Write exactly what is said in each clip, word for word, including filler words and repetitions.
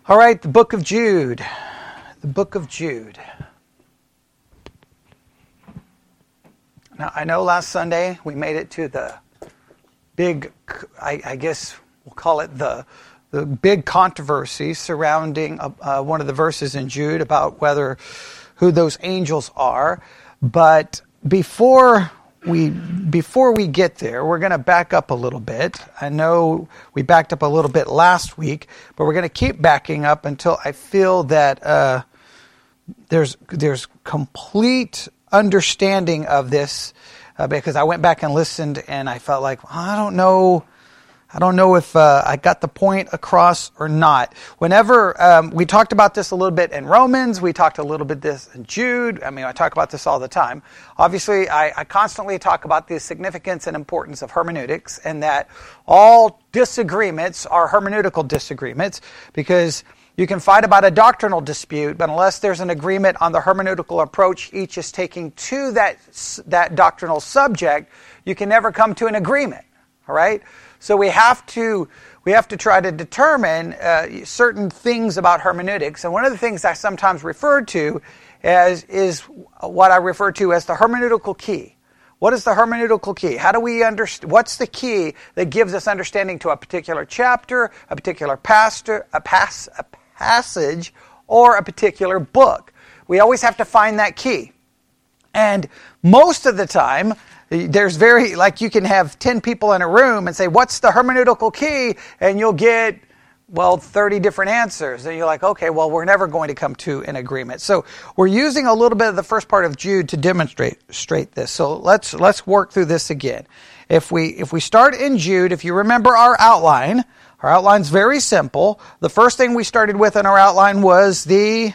All right, the book of Jude. The book of Jude. Now, I know last Sunday we made it to the big, I, I guess we'll call it the the big controversy surrounding uh, uh, one of the verses in Jude about whether who those angels are. But before we before we get there, we're going to back up a little bit. I know we backed up a little bit last week, but we're going to keep backing up until I feel that uh, there's there's complete understanding of this. Uh, because I went back and listened, and I felt like well, I don't know. I don't know if uh, I got the point across or not. Whenever um, we talked about this a little bit in Romans, we talked a little bit this in Jude. I mean, I talk about this all the time. Obviously, I, I constantly talk about the significance and importance of hermeneutics, and that all disagreements are hermeneutical disagreements, because you can fight about a doctrinal dispute, but unless there's an agreement on the hermeneutical approach each is taking to that that doctrinal subject, you can never come to an agreement. All right. So we have to we have to try to determine uh, certain things about hermeneutics, and one of the things I sometimes refer to as is what I refer to as the hermeneutical key. What is the hermeneutical key? How do we understand? What's the key that gives us understanding to a particular chapter, a particular pastor, a pass, a passage, or a particular book? We always have to find that key, and most of the time, there's very, like you can have ten people in a room and say, what's the hermeneutical key? And you'll get, well, thirty different answers. And you're like, okay, well, we're never going to come to an agreement. So we're using a little bit of the first part of Jude to demonstrate straight this. So let's let's work through this again. If we if we start in Jude, if you remember our outline, our outline's very simple. The first thing we started with in our outline was the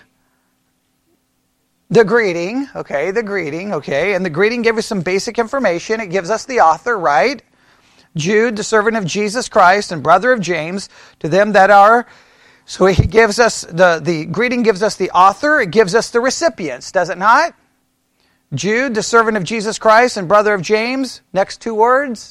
The greeting, okay, the greeting, okay, and the greeting gave us some basic information. It gives us the author, right? Jude, the servant of Jesus Christ and brother of James, to them that are, so he gives us, the, the greeting gives us the author, it gives us the recipients, does it not? Jude, the servant of Jesus Christ and brother of James, next two words.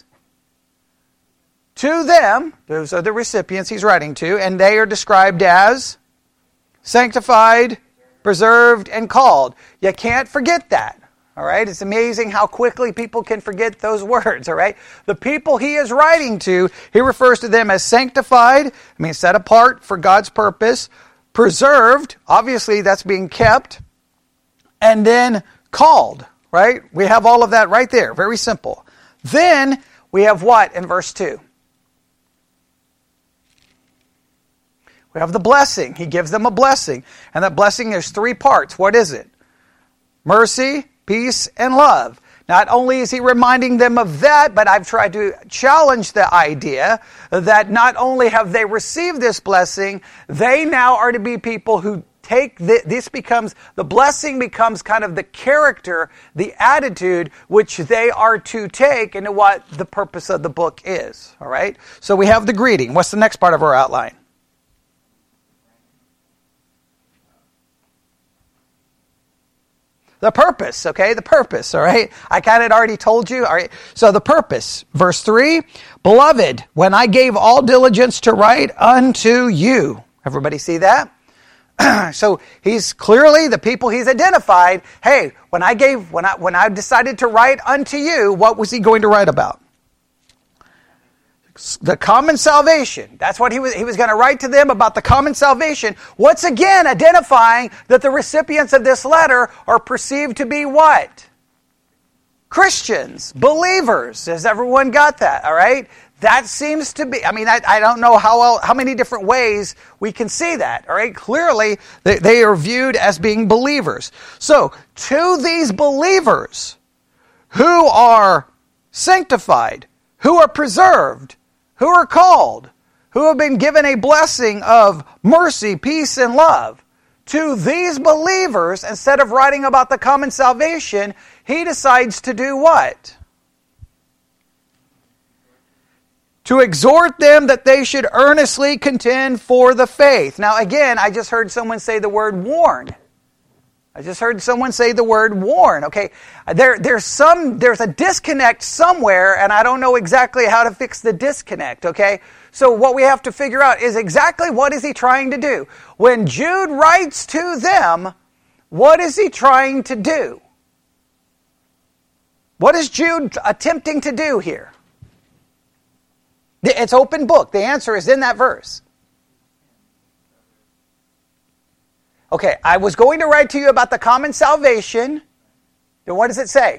To them, those are the recipients he's writing to, and they are described as sanctified, preserved, and called. You can't forget that. All right? It's amazing how quickly people can forget those words. All right? The people he is writing to, he refers to them as sanctified, I mean set apart for God's purpose, preserved, obviously that's being kept, and then called. Right? We have all of that right there. Very simple. Then we have what in verse two? We have the blessing. He gives them a blessing. And that blessing, there's three parts. What is it? Mercy, peace, and love. Not only is he reminding them of that, but I've tried to challenge the idea that not only have they received this blessing, they now are to be people who take this, this becomes, the blessing becomes kind of the character, the attitude, which they are to take into what the purpose of the book is. All right? So we have the greeting. What's the next part of our outline? The purpose, okay? The purpose, all right? I kind of already told you, all right? So the purpose, verse three, Beloved, when I gave all diligence to write unto you. Everybody see that? So he's clearly, the people he's identified, hey, when I gave, when I when I decided to write unto you, what was he going to write about? The common salvation. That's what he was, he was going to write to them about the common salvation. Once again, identifying that the recipients of this letter are perceived to be what? Christians, believers. Has everyone got that? All right? That seems to be, I mean, I, I don't know how else, how many different ways we can see that. All right? Clearly, they, they are viewed as being believers. So, to these believers who are sanctified, who are preserved, who are called, who have been given a blessing of mercy, peace, and love. To these believers, instead of writing about the common salvation, he decides to do what? To exhort them that they should earnestly contend for the faith. Now again, I just heard someone say the word warn. I just heard someone say the word warn. Okay, there, there's some, there's a disconnect somewhere, and I don't know exactly how to fix the disconnect. Okay, So what we have to figure out is exactly what is he trying to do. When Jude writes to them, what is he trying to do? What is Jude attempting to do here? It's open book. The answer is in that verse. Okay, I was going to write to you about the common salvation. Then what does it say?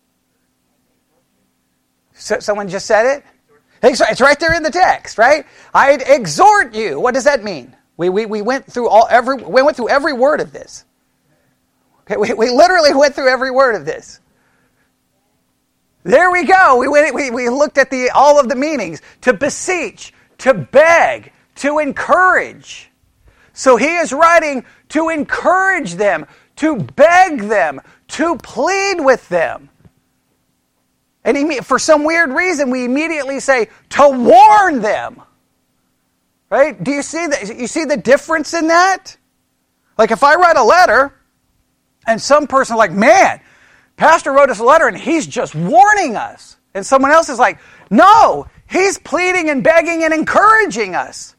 So, someone just said it? It's right there in the text, right? I exhort you. What does that mean? We we we went through all every we went through every word of this. Okay, we we literally went through every word of this. There we go. We went we we looked at the all of the meanings. To beseech, to beg, to encourage. So he is writing to encourage them, to beg them, to plead with them. And he, for some weird reason, we immediately say, to warn them. Right? Do you see the, you see the difference in that? Like if I write a letter, and some person like, man, Pastor wrote us a letter and he's just warning us. And someone else is like, no, he's pleading and begging and encouraging us.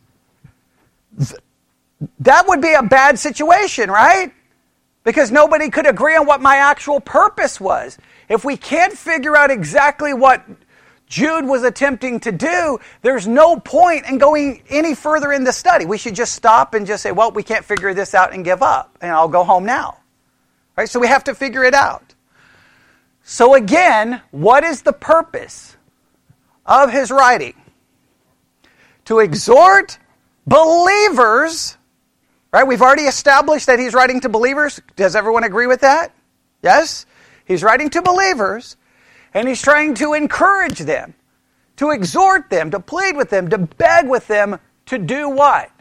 That would be a bad situation, right? Because nobody could agree on what my actual purpose was. If we can't figure out exactly what Jude was attempting to do, there's no point in going any further in the study. We should just stop and just say, well, we can't figure this out and give up, and I'll go home now. Right? So we have to figure it out. So again, what is the purpose of his writing? To exhort believers. Right? We've already established that he's writing to believers. Does everyone agree with that? Yes? He's writing to believers, and he's trying to encourage them, to exhort them, to plead with them, to beg with them to do what?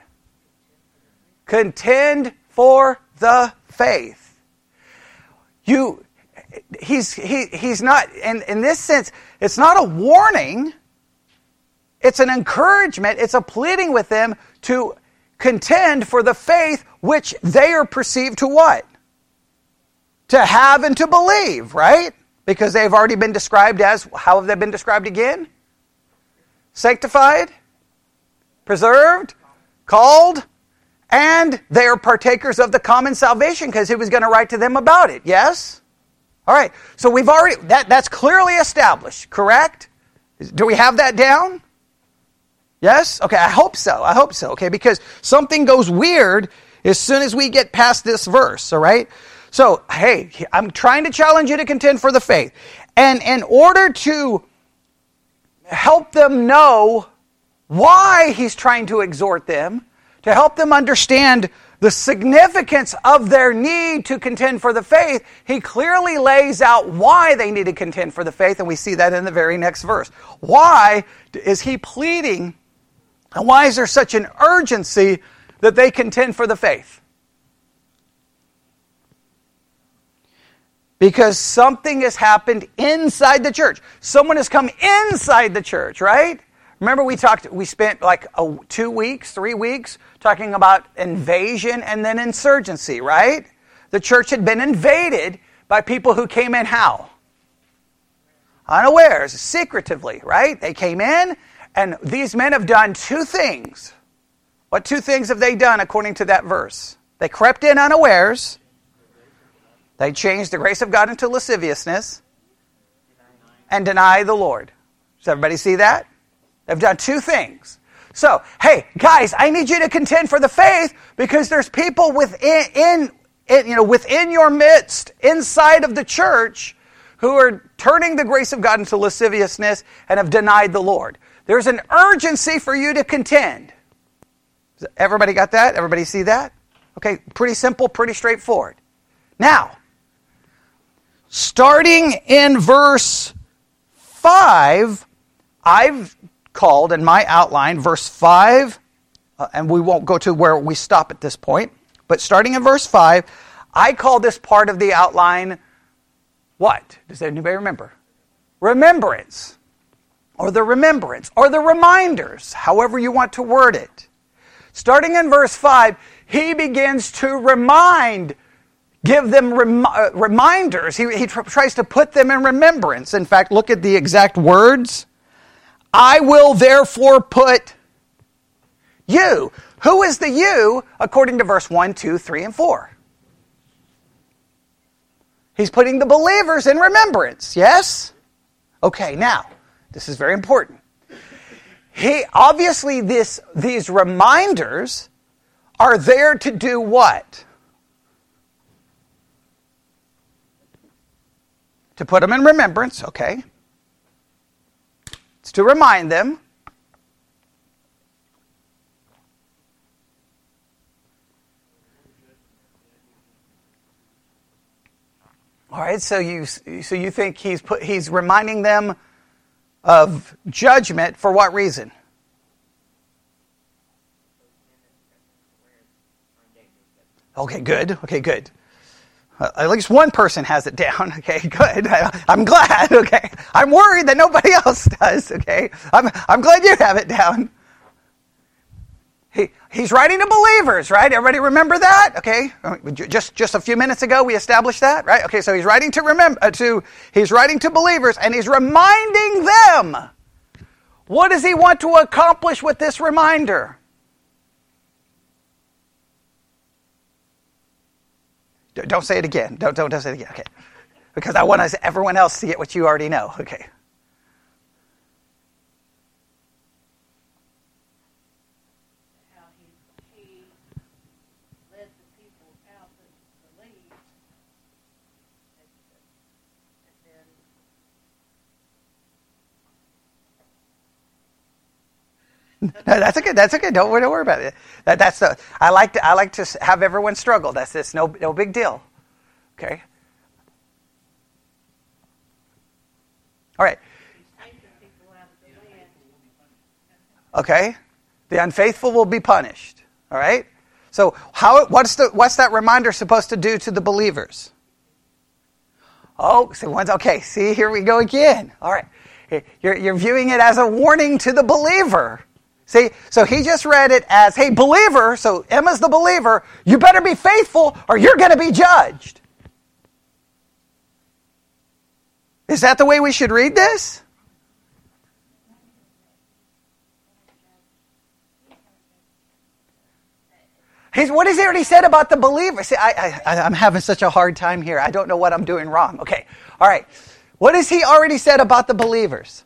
Contend for the faith. You, he's he he's not, in, in this sense, it's not a warning, it's an encouragement, it's a pleading with them to contend for the faith which they are perceived to what? To have and to believe, right? Because they've already been described as, how have they been described again? Sanctified, preserved, called, and they are partakers of the common salvation because he was going to write to them about it, yes? All right, so we've already, that, that's clearly established, correct? Do we have that down? Yes? Okay, I hope so. I hope so. Okay, because something goes weird as soon as we get past this verse, all right? So, hey, I'm trying to challenge you to contend for the faith. And in order to help them know why he's trying to exhort them, to help them understand the significance of their need to contend for the faith, he clearly lays out why they need to contend for the faith, and we see that in the very next verse. Why is he pleading, and why is there such an urgency that they contend for the faith? Because something has happened inside the church. Someone has come inside the church, right? Remember we talked, we spent like a, two weeks, three weeks talking about invasion and then insurgency, right? The church had been invaded by people who came in how? Unawares, secretively, right? They came in, and these men have done two things. What two things have they done according to that verse? They crept in unawares. They changed the grace of God into lasciviousness and deny the Lord. Does everybody see that? They've done two things. So, hey, guys, I need you to contend for the faith because there's people within, in, in, you know, within your midst, inside of the church, who are turning the grace of God into lasciviousness and have denied the Lord. There's an urgency for you to contend. Everybody got that? Everybody see that? Okay, pretty simple, pretty straightforward. Now, starting in verse five, I've called in my outline, verse five, uh, and we won't go to where we stop at this point, but starting in verse five, I call this part of the outline, what? Does anybody remember? Remembrance, or the remembrance, or the reminders, however you want to word it. Starting in verse five, he begins to remind Give them rem- uh, reminders. He, he tr- tries to put them in remembrance. In fact, look at the exact words. I will therefore put You. Who is the you according to verse one, two, three, and four? He's putting the believers in remembrance, yes? Okay, now, this is very important. He obviously this these reminders are there to do what? To put them in remembrance, okay. It's to remind them. All right, so you so you think he's put he's reminding them of judgment for what reason? Okay, good. Okay, good. Uh, at least one person has it down. Okay, good. I, I'm glad. Okay, I'm worried that nobody else does. Okay, I'm I'm glad you have it down. He, he's writing to believers, right? Everybody remember that? Okay, just just a few minutes ago we established that, right? Okay, so he's writing to remember uh, to he's writing to believers, and he's reminding them. What does he want to accomplish with this reminder? Don't say it again. Don't don't, don't say it again. Okay, because I want everyone else to get what you already know. Okay. No, that's okay. That's okay. Don't, don't worry about it. That, that's the. I like to. I like to have everyone struggle. That's this. No, no big deal. Okay. All right. Okay. The unfaithful will be punished. All right. So how? What's the? What's that reminder supposed to do to the believers? Oh, so one's okay. See, here we go again. All right. You're you're viewing it as a warning to the believer. See, so he just read it as, hey, believer, so Emma's the believer, you better be faithful or you're going to be judged. Is that the way we should read this? He's, what has he already said about the believer? See, I, I, I'm having such a hard time here. I don't know what I'm doing wrong. Okay, all right. What has he already said about the believers?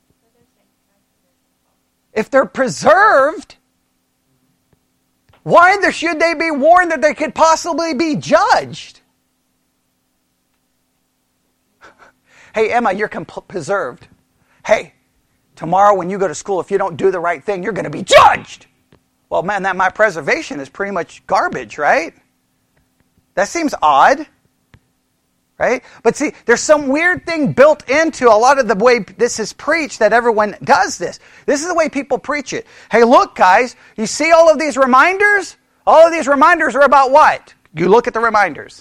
If they're preserved, why should they be warned that they could possibly be judged? Hey, Emma, you're comp- preserved. Hey, tomorrow when you go to school, if you don't do the right thing, you're going to be judged. Well, man, that my preservation is pretty much garbage, right? That seems odd. Right? But see, there's some weird thing built into a lot of the way this is preached that everyone does this. This is the way people preach it. Hey, look, guys, you see all of these reminders? All of these reminders are about what? You look at the reminders.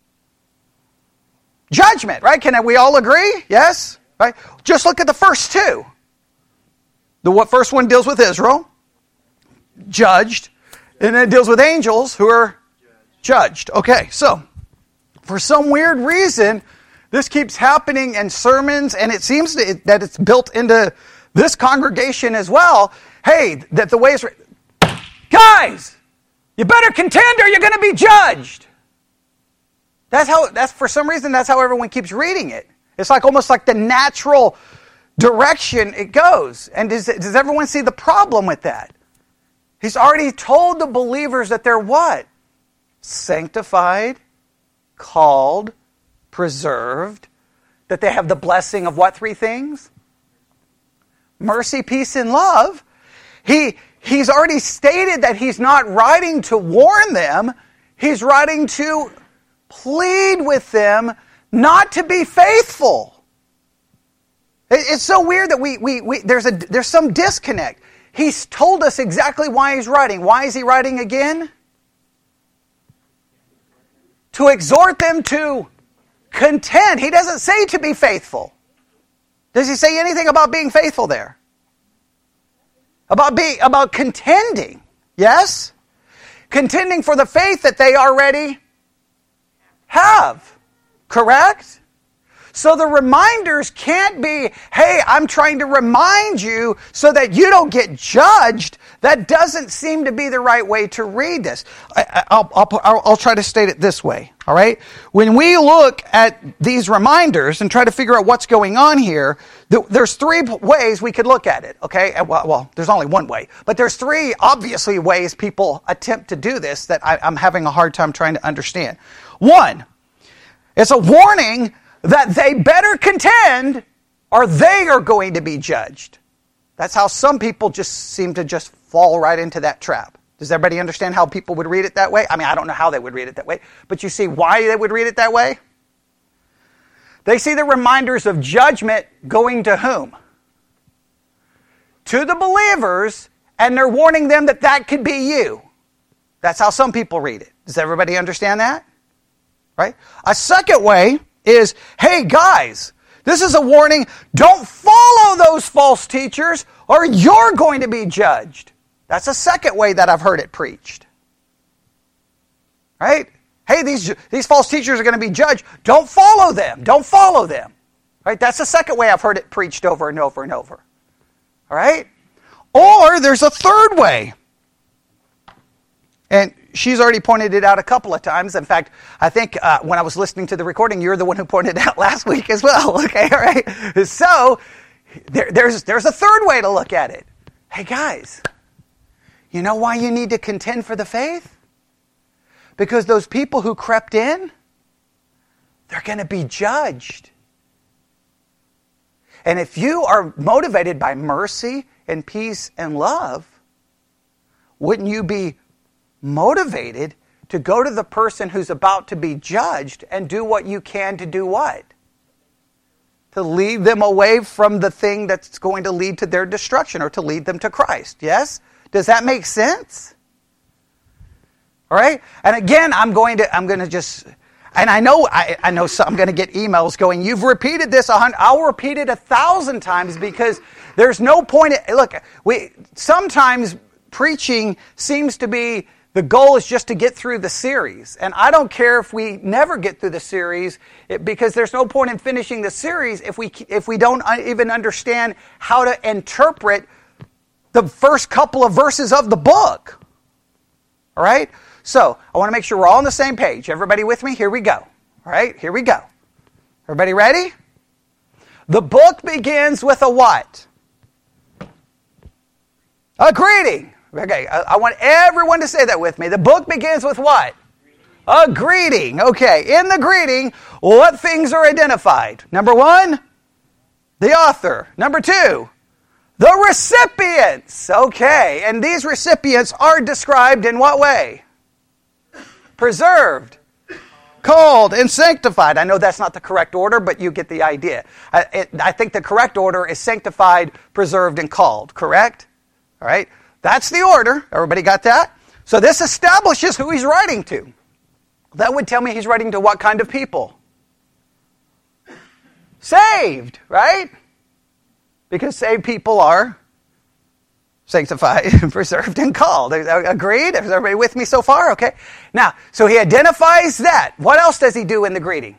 Judgment, right? Can we all agree? Yes? Right? Just look at the first two. The what first one deals with Israel, judged, and then it deals with angels who are judged. Okay, so for some weird reason, this keeps happening in sermons, and it seems that it's built into this congregation as well. Hey, that the ways, guys, you better contend or you're going to be judged. That's how. That's for some reason. That's how everyone keeps reading it. It's like almost like the natural direction it goes. And does does everyone see the problem with that? He's already told the believers that they're what? Sanctified, called, preserved, that they have the blessing of what three things? Mercy, peace, and love. He, he's already stated that he's not writing to warn them. He's writing to plead with them not to be faithful. It, it's so weird that we, we, we there's a there's some disconnect. He's told us exactly why he's writing. Why is he writing again? To exhort them to contend. He doesn't say to be faithful. Does he say anything about being faithful there? About being, about contending. Yes? Contending for the faith that they already have. Correct? So the reminders can't be, hey, I'm trying to remind you so that you don't get judged. That doesn't seem to be the right way to read this. I, I'll, I'll, I'll try to state it this way, all right? When we look at these reminders and try to figure out what's going on here, there's three ways we could look at it, okay? Well, well there's only one way, but there's three, obviously, ways people attempt to do this that I, I'm having a hard time trying to understand. One, it's a warning that they better contend or they are going to be judged. That's how some people just seem to just fall right into that trap. Does everybody understand how people would read it that way? I mean, I don't know how they would read it that way, but you see why they would read it that way? They see the reminders of judgment going to whom? To the believers, and they're warning them that that could be you. That's how some people read it. Does everybody understand that? Right? A second way is, hey guys, this is a warning. Don't follow those false teachers or you're going to be judged. That's a second way that I've heard it preached. Right? Hey, these, these false teachers are going to be judged. Don't follow them. Don't follow them. Right? That's the second way I've heard it preached over and over and over. All right? Or there's a third way. And she's already pointed it out a couple of times. In fact, I think uh, when I was listening to the recording, you're the one who pointed it out last week as well. Okay, all right? So there, there's, there's a third way to look at it. Hey, guys, you know why you need to contend for the faith? Because those people who crept in, they're going to be judged. And if you are motivated by mercy and peace and love, wouldn't you be motivated to go to the person who's about to be judged and do what you can to do what? To lead them away from the thing that's going to lead to their destruction or to lead them to Christ. Yes? Does that make sense? All right? And again, I'm going to I'm going to just and I know I, I know some, I'm going to get emails going, you've repeated this a hundred, I'll repeat it a thousand times because there's no point in, look, we sometimes preaching seems to be the goal is just to get through the series. And I don't care if we never get through the series it, because there's no point in finishing the series if we if we don't even understand how to interpret the first couple of verses of the book. All right? So, I want to make sure we're all on the same page. Everybody with me? Here we go. All right? Here we go. Everybody ready? The book begins with a what? A greeting. Okay, I, I want everyone to say that with me. The book begins with what? A greeting. Okay, in the greeting, what things are identified? Number one, the author. Number two, the recipients. Okay, and these recipients are described in what way? Preserved, called, and sanctified. I know that's not the correct order, but you get the idea. I, it, I think the correct order is sanctified, preserved, and called. Correct? All right. That's the order. Everybody got that? So this establishes who he's writing to. That would tell me he's writing to what kind of people? Saved, right? Because saved people are sanctified, preserved, and called. Agreed? Is everybody with me so far? Okay. Now, so he identifies that. What else does he do in the greeting?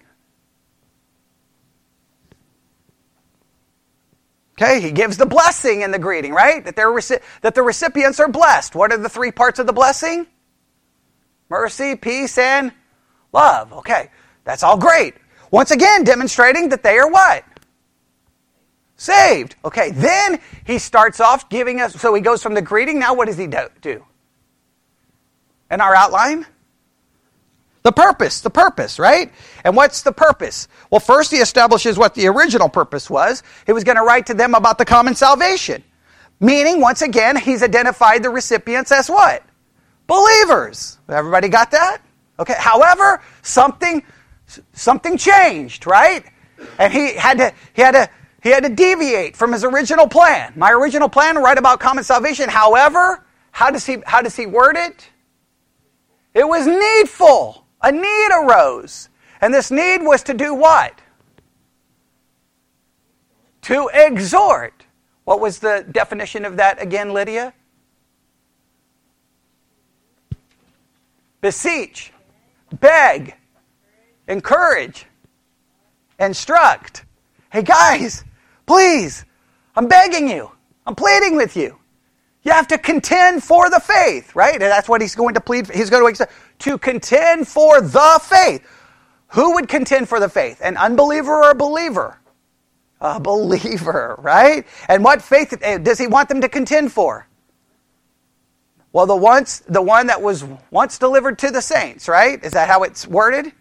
Okay, he gives the blessing in the greeting, right? That, they're reci- that the recipients are blessed. What are the three parts of the blessing? Mercy, peace, and love. Okay, that's all great. Once again, demonstrating that they are what? Saved. Okay, then he starts off giving us, so he goes from the greeting, now what does he do? do? In our outline? The purpose, the purpose, right? And what's the purpose? Well, first he establishes what the original purpose was. He was going to write to them about the common salvation. Meaning, once again, he's identified the recipients as what? Believers. Everybody got that? Okay. However, something something changed, right? And he had to he had to he had to deviate from his original plan. My original plan to write about common salvation. However, how does he how does he word it? It was needful. A need arose. And this need was to do what? To exhort. What was the definition of that again, Lydia? Beseech, beg, encourage, instruct. Hey guys, please, I'm begging you. I'm pleading with you. You have to contend for the faith, right? And that's what he's going to plead for. He's going to to contend for the faith. Who would contend for the faith? An unbeliever or a believer? A believer, right? And what faith does he want them to contend for? Well, the once the one that was once delivered to the saints, right? Is that how it's worded?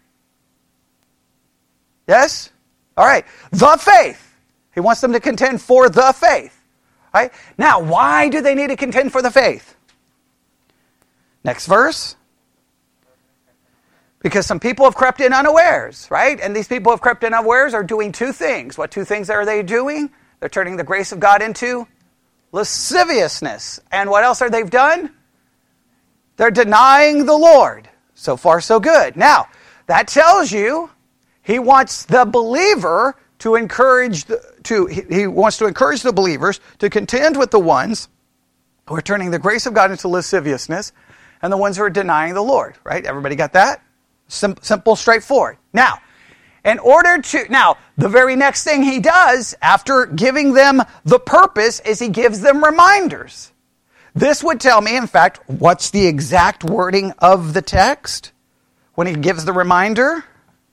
Yes? All right. The faith. He wants them to contend for the faith. Right? Now, why do they need to contend for the faith? Next verse. Because some people have crept in unawares, right? And these people have crept in unawares are doing two things. What two things are they doing? They're turning the grace of God into lasciviousness. And what else are they done? They're denying the Lord. So far, so good. Now, that tells you he wants the believer to encourage, the, to he, he wants to encourage the believers to contend with the ones who are turning the grace of God into lasciviousness and the ones who are denying the Lord, right? Everybody got that? Sim- simple, straightforward. Now, in order to, now, the very next thing he does after giving them the purpose is he gives them reminders. This would tell me, in fact, what's the exact wording of the text when he gives the reminder?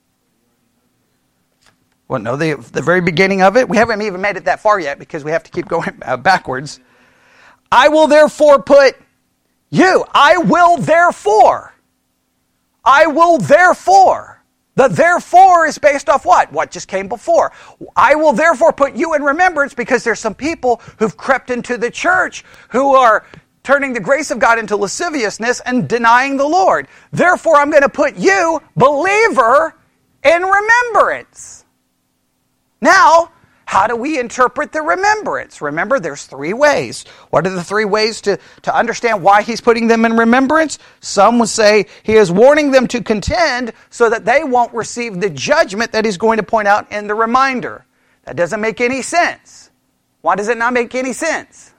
Well, no, the, the very beginning of it. We haven't even made it that far yet because we have to keep going uh, backwards. I will therefore put you. I will therefore. I will therefore. The therefore is based off what? What just came before. I will therefore put you in remembrance because there's some people who've crept into the church who are turning the grace of God into lasciviousness and denying the Lord. Therefore, I'm going to put you, believer, in remembrance. Now, how do we interpret the remembrance? Remember, there's three ways. What are the three ways to, to understand why he's putting them in remembrance? Some would say he is warning them to contend so that they won't receive the judgment that he's going to point out in the reminder. That doesn't make any sense. Why does it not make any sense?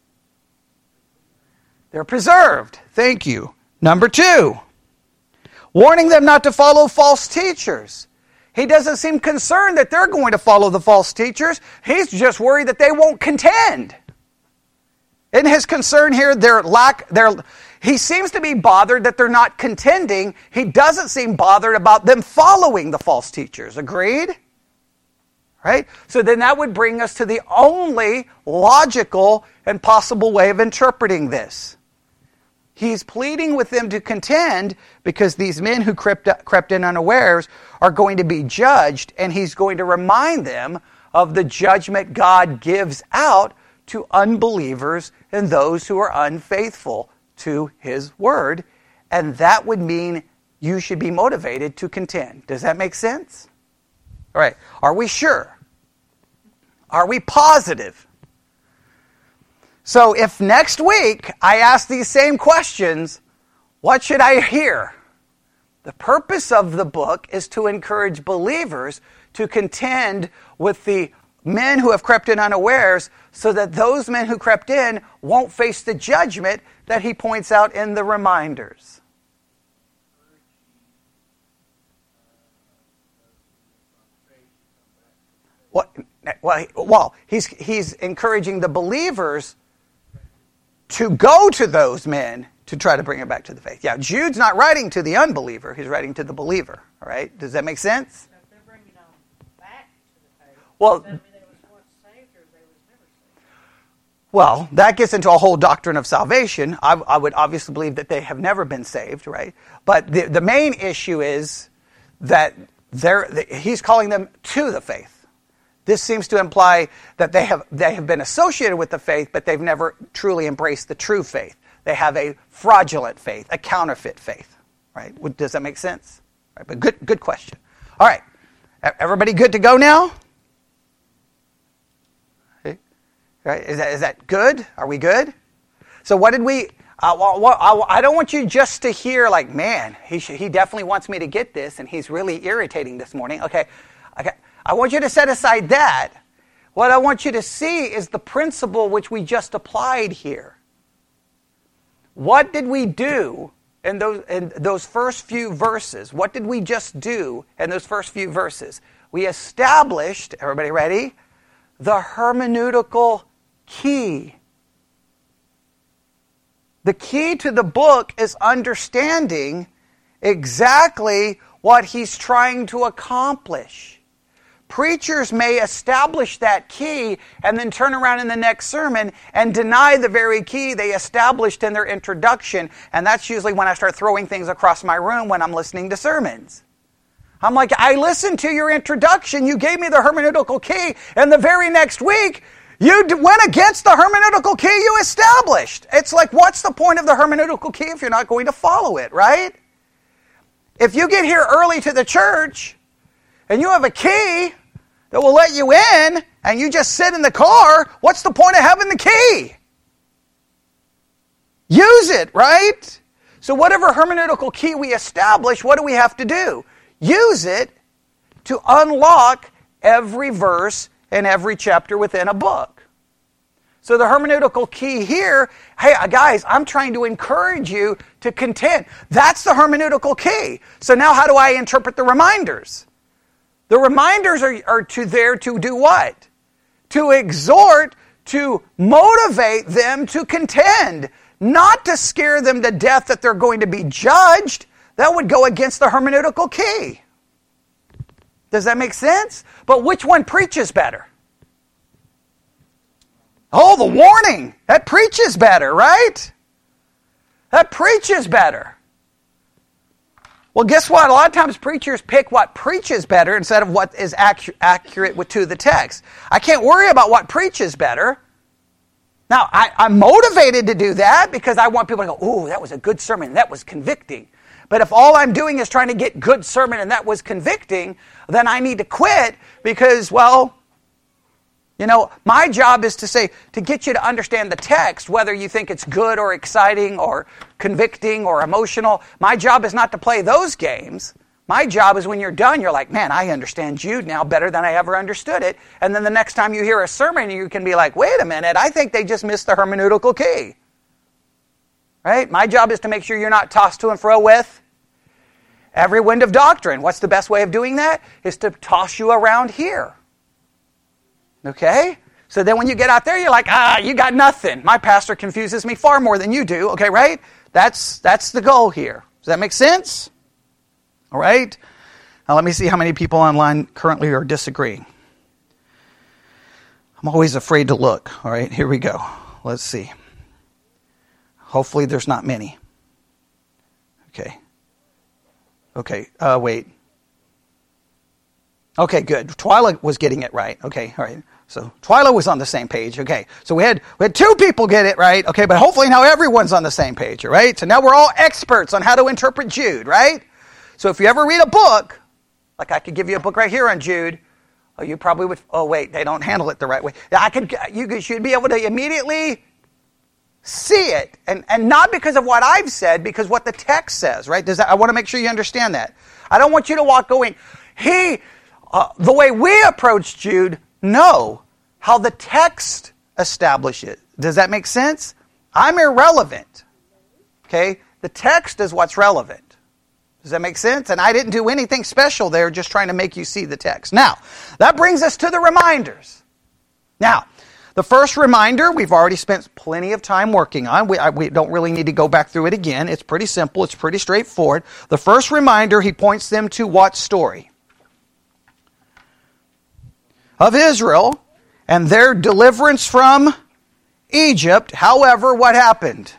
They're preserved. Thank you. Number two, warning them not to follow false teachers. He doesn't seem concerned that they're going to follow the false teachers. He's just worried that they won't contend. In his concern here, their lack, their, he seems to be bothered that they're not contending. He doesn't seem bothered about them following the false teachers. Agreed? Right? So then that would bring us to the only logical and possible way of interpreting this. He's pleading with them to contend because these men who crept, crept in unawares are going to be judged, and he's going to remind them of the judgment God gives out to unbelievers and those who are unfaithful to his word. And that would mean you should be motivated to contend. Does that make sense? All right. Are we sure? Are we positive? So if next week I ask these same questions, what should I hear? The purpose of the book is to encourage believers to contend with the men who have crept in unawares so that those men who crept in won't face the judgment that he points out in the reminders. Well, well, well he's, he's encouraging the believers to go to those men to try to bring it back to the faith. Yeah, Jude's not writing to the unbeliever. He's writing to the believer. All right? Does that make sense? So if they're bringing them back to the faith, well, does that mean they was once saved or they was never saved? Well, that gets into a whole doctrine of salvation. I, I would obviously believe that they have never been saved, right? But the, the main issue is that they're, he's calling them to the faith. This seems to imply that they have they have been associated with the faith, but they've never truly embraced the true faith. They have a fraudulent faith, a counterfeit faith. Right? Does that make sense? Right, but good good question. All right. Everybody good to go now? Okay. Right? Is that is that good? Are we good? So what did we... Uh, well, well, I don't want you just to hear like, man, he should, he definitely wants me to get this, and he's really irritating this morning. Okay. Okay. I want you to set aside that. What I want you to see is the principle which we just applied here. What did we do in those, in those first few verses? What did we just do in those first few verses? We established, everybody ready? The hermeneutical key. The key to the book is understanding exactly what he's trying to accomplish. Preachers may establish that key and then turn around in the next sermon and deny the very key they established in their introduction. And that's usually when I start throwing things across my room when I'm listening to sermons. I'm like, I listened to your introduction, you gave me the hermeneutical key, and the very next week, you went against the hermeneutical key you established. It's like, what's the point of the hermeneutical key if you're not going to follow it, right? If you get here early to the church, and you have a key that will let you in, and you just sit in the car, what's the point of having the key? Use it, right? So whatever hermeneutical key we establish, what do we have to do? Use it to unlock every verse and every chapter within a book. So the hermeneutical key here, hey guys, I'm trying to encourage you to contend. That's the hermeneutical key. So now how do I interpret the reminders? The reminders are, are to there to do what? To exhort, to motivate them to contend, not to scare them to death that they're going to be judged. That would go against the hermeneutical key. Does that make sense? But which one preaches better? Oh, the warning. That preaches better, right? That preaches better. Well, guess what? A lot of times preachers pick what preaches better instead of what is accu- accurate with, to the text. I can't worry about what preaches better. Now, I, I'm motivated to do that because I want people to go, ooh, that was a good sermon. That was convicting. But if all I'm doing is trying to get good sermon and that was convicting, then I need to quit because, well, you know, my job is to say, to get you to understand the text, whether you think it's good or exciting or convicting or emotional. My job is not to play those games. My job is when you're done, you're like, man, I understand Jude now better than I ever understood it. And then the next time you hear a sermon, you can be like, wait a minute, I think they just missed the hermeneutical key. Right? My job is to make sure you're not tossed to and fro with every wind of doctrine. What's the best way of doing that? Is to toss you around here. Okay? So then when you get out there, you're like, ah, you got nothing. My pastor confuses me far more than you do. Okay, right? That's that's the goal here. Does that make sense? All right? Now let me see how many people online currently are disagreeing. I'm always afraid to look. All right, here we go. Let's see. Hopefully there's not many. Okay. Okay, uh, wait. Okay, good. Twyla was getting it right. Okay, all right. So Twyla was on the same page. Okay, so we had we had two people get it right. Okay, but hopefully now everyone's on the same page, all right? So now we're all experts on how to interpret Jude, right? So if you ever read a book, like I could give you a book right here on Jude, oh, you probably would, oh wait, they don't handle it the right way. I could, you should be able to immediately see it, and, and not because of what I've said, because what the text says, right? Does that, I want to make sure you understand that. I don't want you to walk going, he, uh, the way we approach Jude, no, how the text establishes. Does that make sense? I'm irrelevant, okay? The text is what's relevant. Does that make sense? And I didn't do anything special there, just trying to make you see the text. Now, that brings us to the reminders. Now, the first reminder, we've already spent plenty of time working on. We, I, we don't really need to go back through it again. It's pretty simple. It's pretty straightforward. The first reminder, he points them to what story? Of Israel and their deliverance from Egypt. However, what happened?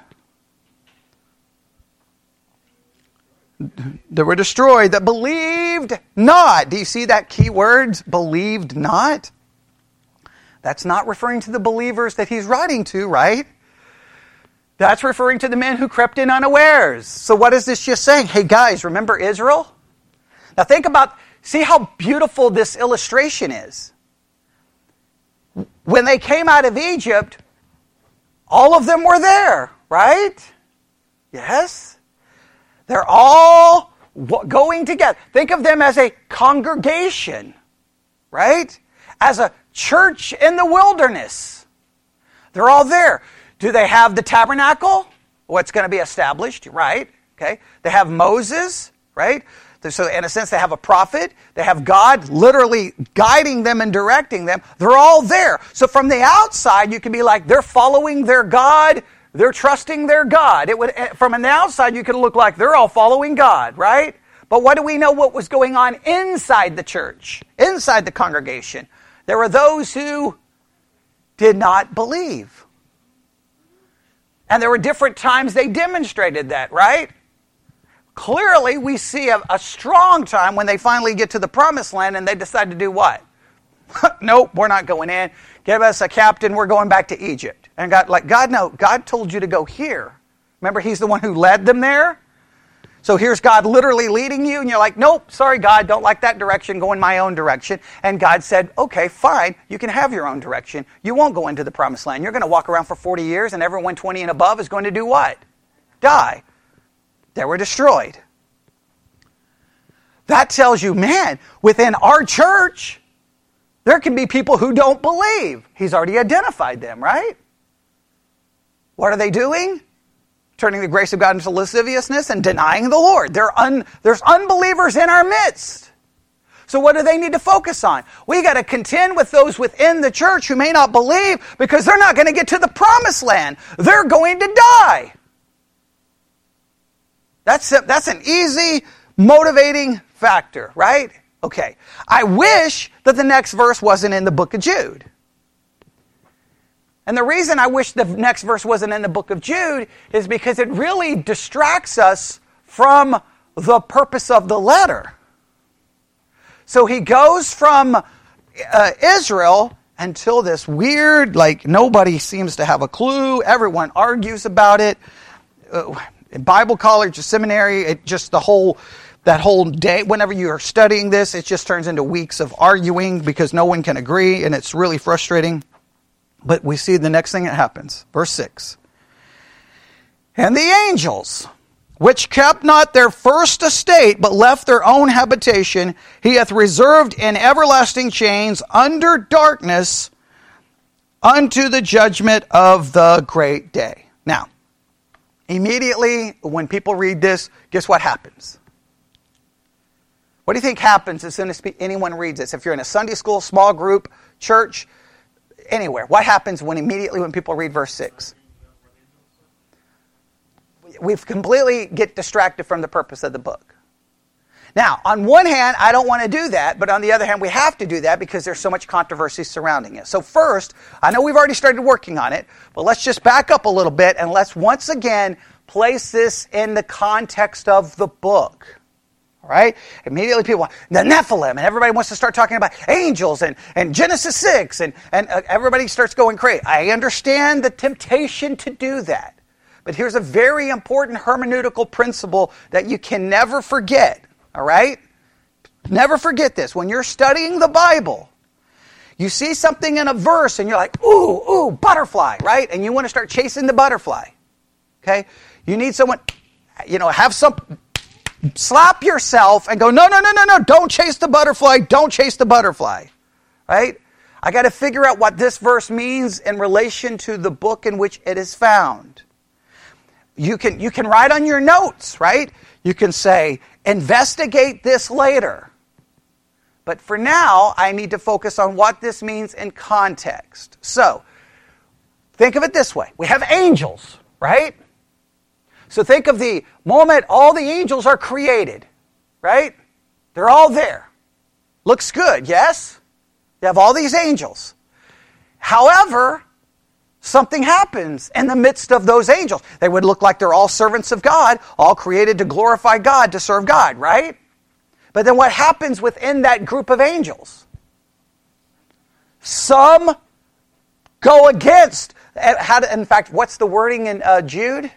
They were destroyed that believed not. Do you see that key word, believed not? That's not referring to the believers that he's writing to, right? That's referring to the men who crept in unawares. So what is this just saying? Hey guys, remember Israel? Now think about, see how beautiful this illustration is. When they came out of Egypt, all of them were there, right? Yes? They're all going together. Think of them as a congregation, right? As a church in the wilderness. They're all there. Do they have the tabernacle? What's going to be established, right? Okay. They have Moses, right? So in a sense, they have a prophet. They have God literally guiding them and directing them. They're all there. So from the outside, you can be like, they're following their God They're trusting their God. It would, from the outside, you could look like they're all following God, right? But what do we know what was going on inside the church, inside the congregation? There were those who did not believe. And there were different times they demonstrated that, right? Clearly, we see a, a strong time when they finally get to the promised land and they decide to do what? Nope, we're not going in. Give us a captain, we're going back to Egypt. And God, like, God, no, God told you to go here. Remember, He's the one who led them there? So here's God literally leading you, and you're like, nope, sorry, God, don't like that direction, go in my own direction. And God said, okay, fine, you can have your own direction. You won't go into the promised land. You're going to walk around for forty years, and everyone twenty and above is going to do what? Die. They were destroyed. That tells you, man, within our church, there can be people who don't believe. He's already identified them, right? What are they doing? Turning the grace of God into lasciviousness and denying the Lord. There are un, there's unbelievers in our midst. So what do they need to focus on? We got to contend with those within the church who may not believe because they're not going to get to the promised land. They're going to die. That's a, that's an easy, motivating factor, right? Okay. I wish that the next verse wasn't in the book of Jude. And the reason I wish the next verse wasn't in the book of Jude is because it really distracts us from the purpose of the letter. So he goes from uh, Israel until this weird, like nobody seems to have a clue. Everyone argues about it. Uh, in Bible college or seminary, it just the whole, that whole day, whenever you are studying this, it just turns into weeks of arguing because no one can agree, and it's really frustrating. But we see the next thing that happens. Verse six. And the angels, which kept not their first estate, but left their own habitation, he hath reserved in everlasting chains under darkness unto the judgment of the great day. Now, immediately when people read this, guess what happens? What do you think happens as soon as anyone reads this? If you're in a Sunday school, small group, church, anywhere. What happens when immediately when people read verse six? We completely get distracted from the purpose of the book. Now, on one hand, I don't want to do that, but on the other hand, we have to do that because there's so much controversy surrounding it. So first, I know we've already started working on it, but let's just back up a little bit and let's once again place this in the context of the book. All right? Immediately people, the Nephilim, and everybody wants to start talking about angels and, and Genesis six, and, and uh, everybody starts going crazy. I understand the temptation to do that. But here's a very important hermeneutical principle that you can never forget. All right? Never forget this. When you're studying the Bible, you see something in a verse and you're like, ooh, ooh, butterfly, right? And you want to start chasing the butterfly. Okay? You need someone, you know, have some... slap yourself and go, no, no, no, no, no, don't chase the butterfly, don't chase the butterfly, right? I got to figure out what this verse means in relation to the book in which it is found. You can, you can write on your notes, right? You can say, investigate this later. But for now, I need to focus on what this means in context. So, think of it this way. We have angels, right? So think of the moment all the angels are created, right? They're all there. Looks good, yes? You have all these angels. However, something happens in the midst of those angels. They would look like they're all servants of God, all created to glorify God, to serve God, right? But then what happens within that group of angels? Some go against. How to, in fact, what's the wording in uh, Jude?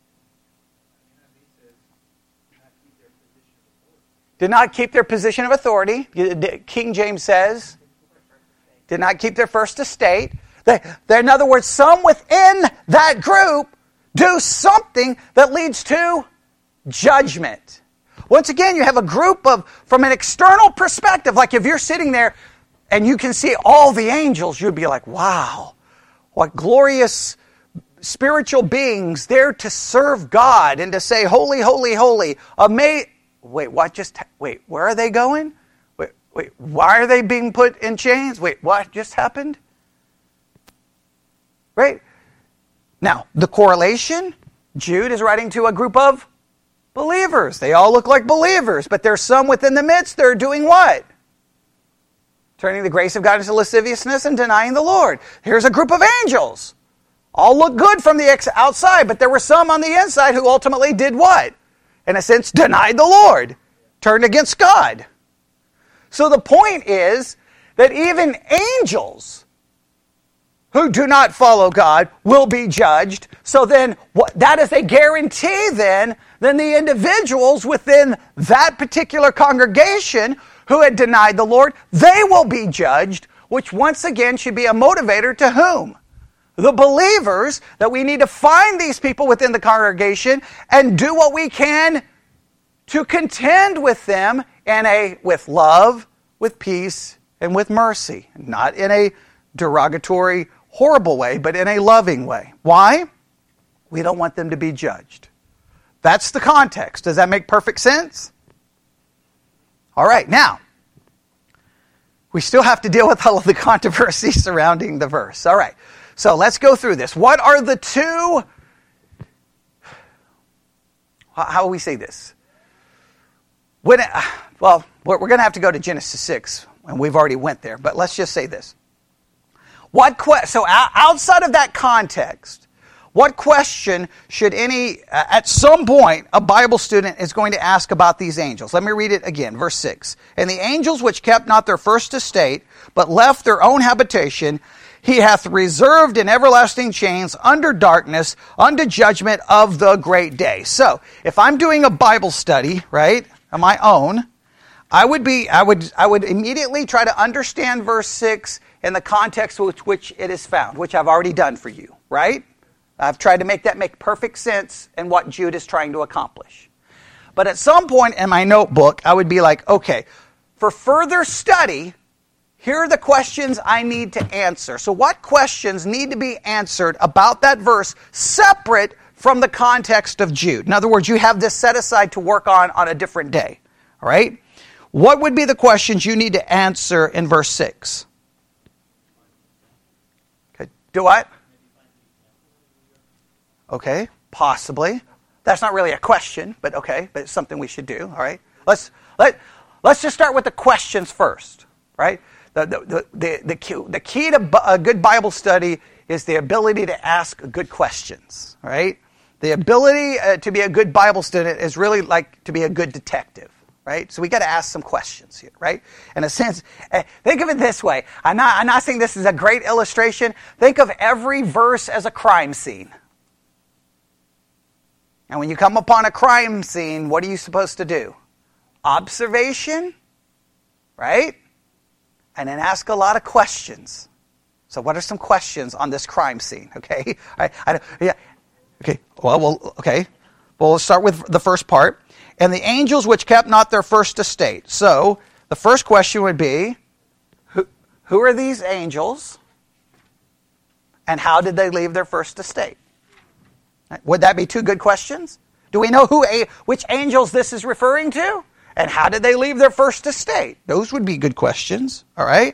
Did not keep their position of authority. King James says, did not keep their first estate. They, in other words, some within that group do something that leads to judgment. Once again, you have a group of, from an external perspective, like if you're sitting there and you can see all the angels, you'd be like, wow, what glorious spiritual beings there to serve God and to say, holy, holy, holy, amazing. Wait, what just, wait, where are they going? Wait, wait, why are they being put in chains? Wait, what just happened? Right? Now, the correlation, Jude is writing to a group of believers. They all look like believers, but there's some within the midst that are doing what? Turning the grace of God into lasciviousness and denying the Lord. Here's a group of angels. All look good from the ex- outside, but there were some on the inside who ultimately did what? In a sense, denied the Lord, turned against God. So the point is that even angels who do not follow God will be judged. So then, what, that is a guarantee then, then the individuals within that particular congregation who had denied the Lord, they will be judged, which once again should be a motivator to whom? The believers, that we need to find these people within the congregation and do what we can to contend with them in a, with love, with peace, and with mercy. Not in a derogatory, horrible way, but in a loving way. Why? We don't want them to be judged. That's the context. Does that make perfect sense? All right, now, we still have to deal with all of the controversy surrounding the verse. All right, so let's go through this. What are the two, how will we say this? When, well, we're going to have to go to Genesis six, and we've already went there, but let's just say this. What que- so outside of that context, what question should any, uh, at some point, a Bible student is going to ask about these angels? Let me read it again, verse six. And the angels which kept not their first estate, but left their own habitation, he hath reserved in everlasting chains under darkness, unto judgment of the great day. So, if I'm doing a Bible study, right, on my own, I would be, I would, I would immediately try to understand verse six in the context with which it is found, which I've already done for you, right? I've tried to make that make perfect sense in what Jude is trying to accomplish. But at some point in my notebook, I would be like, okay, for further study, here are the questions I need to answer. So what questions need to be answered about that verse separate from the context of Jude? In other words, you have this set aside to work on on a different day, all right? What would be the questions you need to answer in verse six? Okay, do what? Okay, possibly. That's not really a question, but okay, but it's something we should do, all right? Let's let let's just start with the questions first, right? The the the the, the, key, the key to a good Bible study is the ability to ask good questions, right? The ability uh, to be a good Bible student is really like to be a good detective, right? So we got to ask some questions here, right? In a sense, uh, think of it this way. I'm not I'm not saying this is a great illustration. Think of every verse as a crime scene. And when you come upon a crime scene, what are you supposed to do? Observation, right? And then ask a lot of questions. So what are some questions on this crime scene, okay? I, I, yeah. Okay, well, well, okay. Well, let's start with the first part. And the angels which kept not their first estate. So the first question would be, who, who are these angels? And how did they leave their first estate? Would that be two good questions? Do we know who, which angels this is referring to? And how did they leave their first estate? Those would be good questions, all right?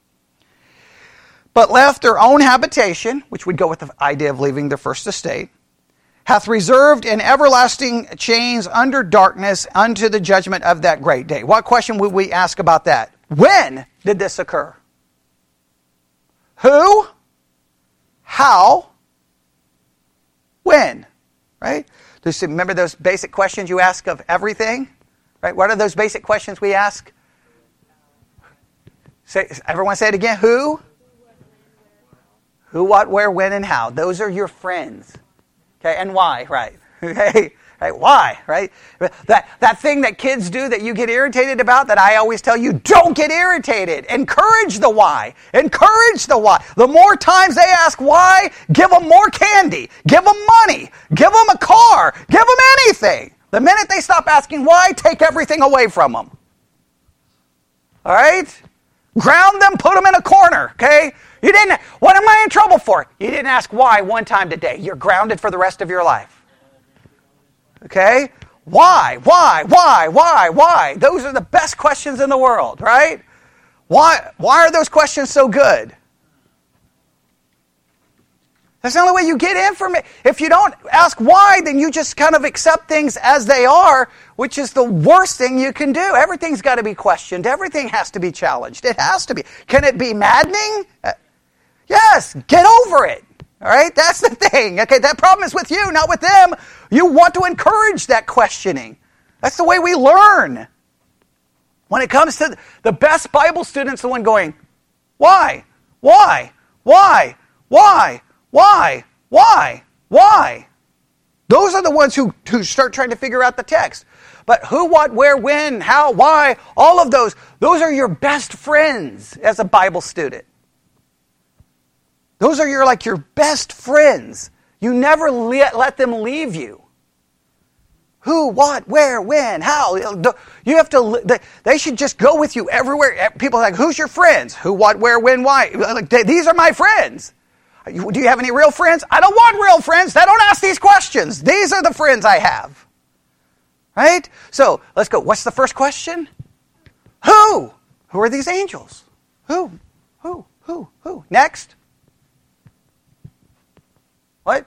But left their own habitation, which would go with the idea of leaving their first estate, hath reserved in everlasting chains under darkness unto the judgment of that great day. What question would we ask about that? When did this occur? Who? How? When? Right? Just remember those basic questions you ask of everything? Right? What are those basic questions we ask? Say, everyone say it again. Who? Who, what, where, when, and how. Those are your friends. Okay, and why, right? Okay, right? Why, right? That, that thing that kids do that you get irritated about that I always tell you, don't get irritated. Encourage the why. Encourage the why. The more times they ask why, give them more candy. Give them money. Give them a car. Give them anything. The minute they stop asking why, take everything away from them. All right? Ground them, put them in a corner, okay? You didn't, what am I in trouble for? You didn't ask why one time today. You're grounded for the rest of your life. Okay? Why? Why? Why? Why? Why? Those are the best questions in the world, right? Why, why are those questions so good? That's the only way you get information. If you don't ask why, then you just kind of accept things as they are, which is the worst thing you can do. Everything's got to be questioned. Everything has to be challenged. It has to be. Can it be maddening? Uh, yes, get over it. All right, that's the thing. Okay, that problem is with you, not with them. You want to encourage that questioning. That's the way we learn. When it comes to the best Bible students, the one going, why? Why? Why? Why? Why? Why? Why? Those are the ones who, who start trying to figure out the text. But who, what, where, when, how, why, all of those, those are your best friends as a Bible student. Those are your like your best friends. You never let, let them leave you. Who, what, where, when, how. You have to. They, they should just go with you everywhere. People are like, who's your friends? Who, what, where, when, why? Like, these are my friends. Do you have any real friends? I don't want real friends. They don't ask these questions. These are the friends I have. Right? So let's go. What's the first question? Who? Who are these angels? Who? Who? Who? Who? Next. What?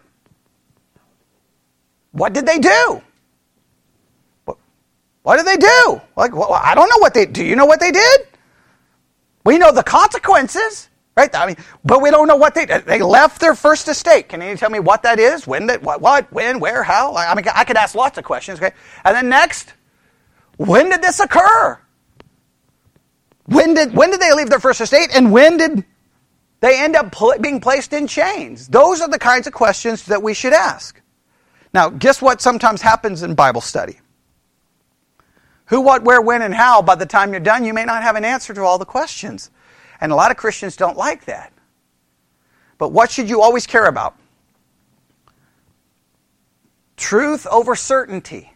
What did they do? What, what did they do? Like, well, I don't know what they. Do you know what they did? We know the consequences, right? I mean, but we don't know what they. They left their first estate. Can you tell me what that is? When did? What? What? When? Where? How? I mean, I could ask lots of questions. Okay, and then next, when did this occur? When did when did they leave their first estate? And when did they end up pl- being placed in chains? Those are the kinds of questions that we should ask. Now, guess what sometimes happens in Bible study? Who, what, where, when, and how, by the time you're done, you may not have an answer to all the questions. And a lot of Christians don't like that. But what should you always care about? Truth over certainty.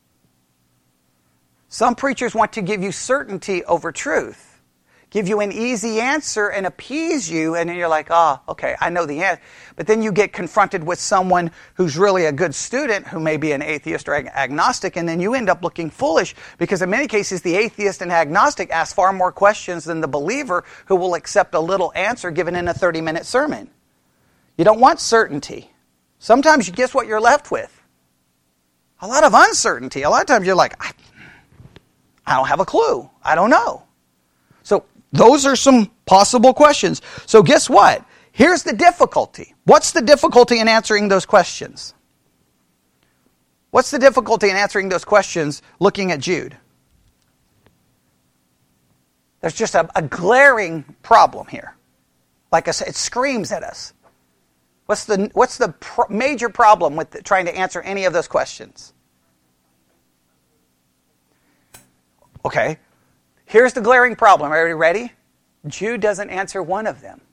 Some preachers want to give you certainty over truth. Give you an easy answer and appease you, and then you're like, oh, okay, I know the answer. But then you get confronted with someone who's really a good student, who may be an atheist or ag- agnostic, and then you end up looking foolish, because in many cases the atheist and agnostic ask far more questions than the believer, who will accept a little answer given in a thirty-minute sermon. You don't want certainty. Sometimes you guess what you're left with? A lot of uncertainty. A lot of times you're like, I, I don't have a clue. I don't know. So those are some possible questions. So guess what? Here's the difficulty. What's the difficulty in answering those questions? What's the difficulty in answering those questions looking at Jude? There's just a, a glaring problem here. Like I said, it screams at us. What's the what's the pro- major problem with the, trying to answer any of those questions? Okay. Here's the glaring problem. Are you ready? Jude doesn't answer one of them.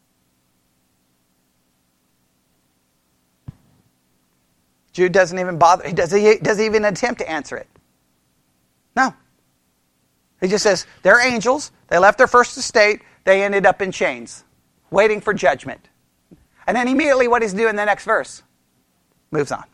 Jude doesn't even bother. He doesn't, he doesn't even attempt to answer it. No. He just says, they're angels. They left their first estate. They ended up in chains, waiting for judgment. And then immediately what he's doing in the next verse? Moves on.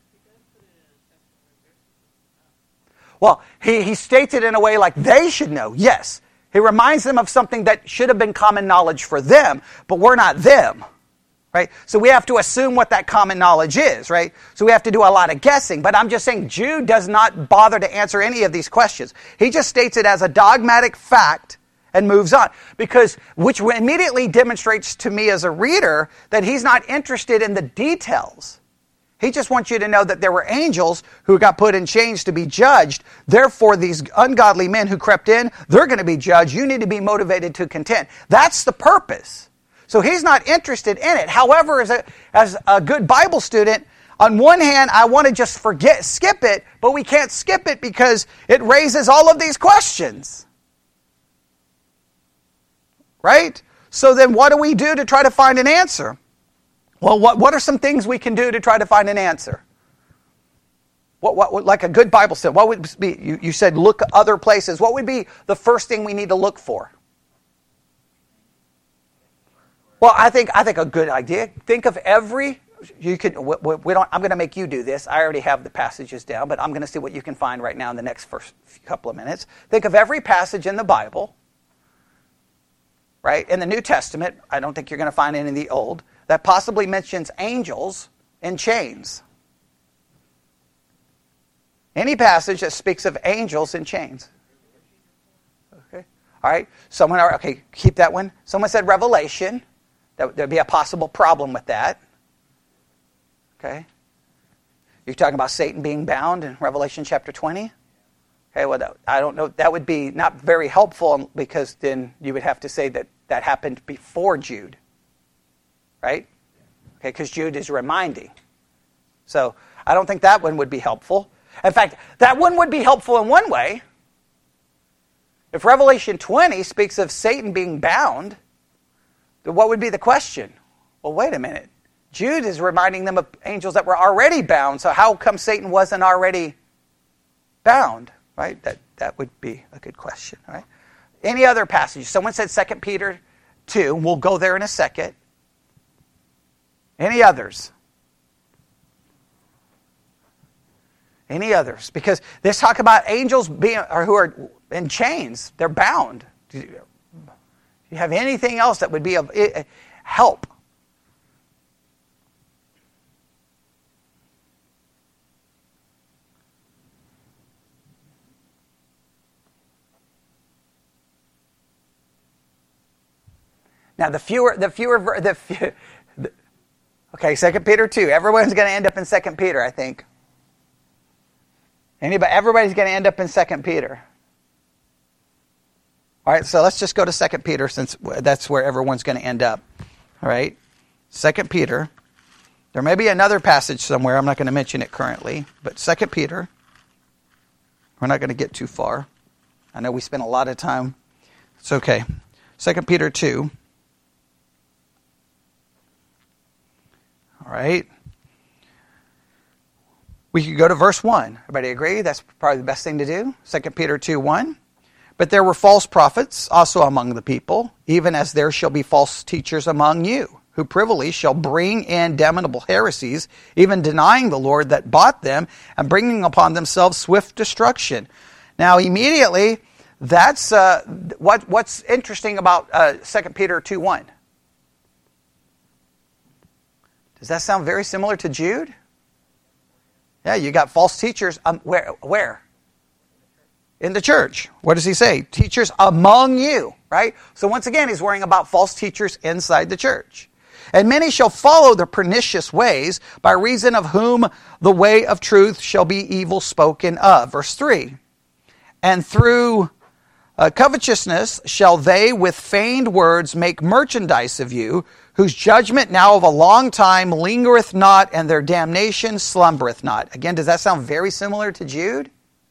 Well, he, he states it in a way like they should know. Yes. He reminds them of something that should have been common knowledge for them, but we're not them. Right? So we have to assume what that common knowledge is, right? So we have to do a lot of guessing. But I'm just saying Jude does not bother to answer any of these questions. He just states it as a dogmatic fact and moves on. Because, which immediately demonstrates to me as a reader that he's not interested in the details. He just wants you to know that there were angels who got put in chains to be judged. Therefore, these ungodly men who crept in, they're going to be judged. You need to be motivated to contend. That's the purpose. So he's not interested in it. However, as a, as a good Bible student, on one hand, I want to just forget, skip it, but we can't skip it because it raises all of these questions. Right? So then what do we do to try to find an answer? Well, what, what are some things we can do to try to find an answer? What, what, what like a good Bible student, what would be, you, you said look other places. What would be the first thing we need to look for? Well, I think I think a good idea. Think of every, you could, we, we don't, I'm going to make you do this. I already have the passages down, but I'm going to see what you can find right now in the next first couple of minutes. Think of every passage in the Bible, right? In the New Testament, I don't think you're going to find any in the Old. that possibly mentions angels in chains? Any passage that speaks of angels in chains. Okay. All right. Someone, okay, keep that one. Someone said Revelation. That there'd be a possible problem with that. Okay. You're talking about Satan being bound in Revelation chapter twenty? Okay, well, that, I don't know. That would be not very helpful because then you would have to say that that happened before Jude. Right? Okay, because Jude is reminding. So I don't think that one would be helpful. In fact, that one would be helpful in one way. If Revelation twenty speaks of Satan being bound, then what would be the question? Well, wait a minute. Jude is reminding them of angels that were already bound, so how come Satan wasn't already bound? Right? That that would be a good question. Right? Any other passages? Someone said Second Peter two. We'll go there in a second. Any others? Any others? Because this talk about angels being or who are in chains, they're bound. Do you, do you have anything else that would be of help? Now the fewer, the fewer, the, few, the okay, Second Peter two. Everyone's going to end up in Second Peter, I think. Anybody, everybody's going to end up in Second Peter. All right, so let's just go to Second Peter since that's where everyone's going to end up. All right, Second Peter. There may be another passage somewhere. I'm not going to mention it currently, but Second Peter. We're not going to get too far. I know we spent a lot of time. It's okay. Second Peter two. All right. We could go to verse one. Everybody agree? That's probably the best thing to do. Second Peter two one. But there were false prophets also among the people, even as there shall be false teachers among you, who privily shall bring in damnable heresies, even denying the Lord that bought them, and bringing upon themselves swift destruction. Now, immediately, that's uh, what what's interesting about uh, Second Peter two one. Does that sound very similar to Jude? Yeah, you got false teachers. Um, where? Where? In the church. What does he say? Teachers among you, right? So once again, he's worrying about false teachers inside the church. And many shall follow the pernicious ways, by reason of whom the way of truth shall be evil spoken of. Verse three. And through uh, covetousness shall they with feigned words make merchandise of you, whose judgment now of a long time lingereth not, and their damnation slumbereth not. Again, does that sound very similar to Jude?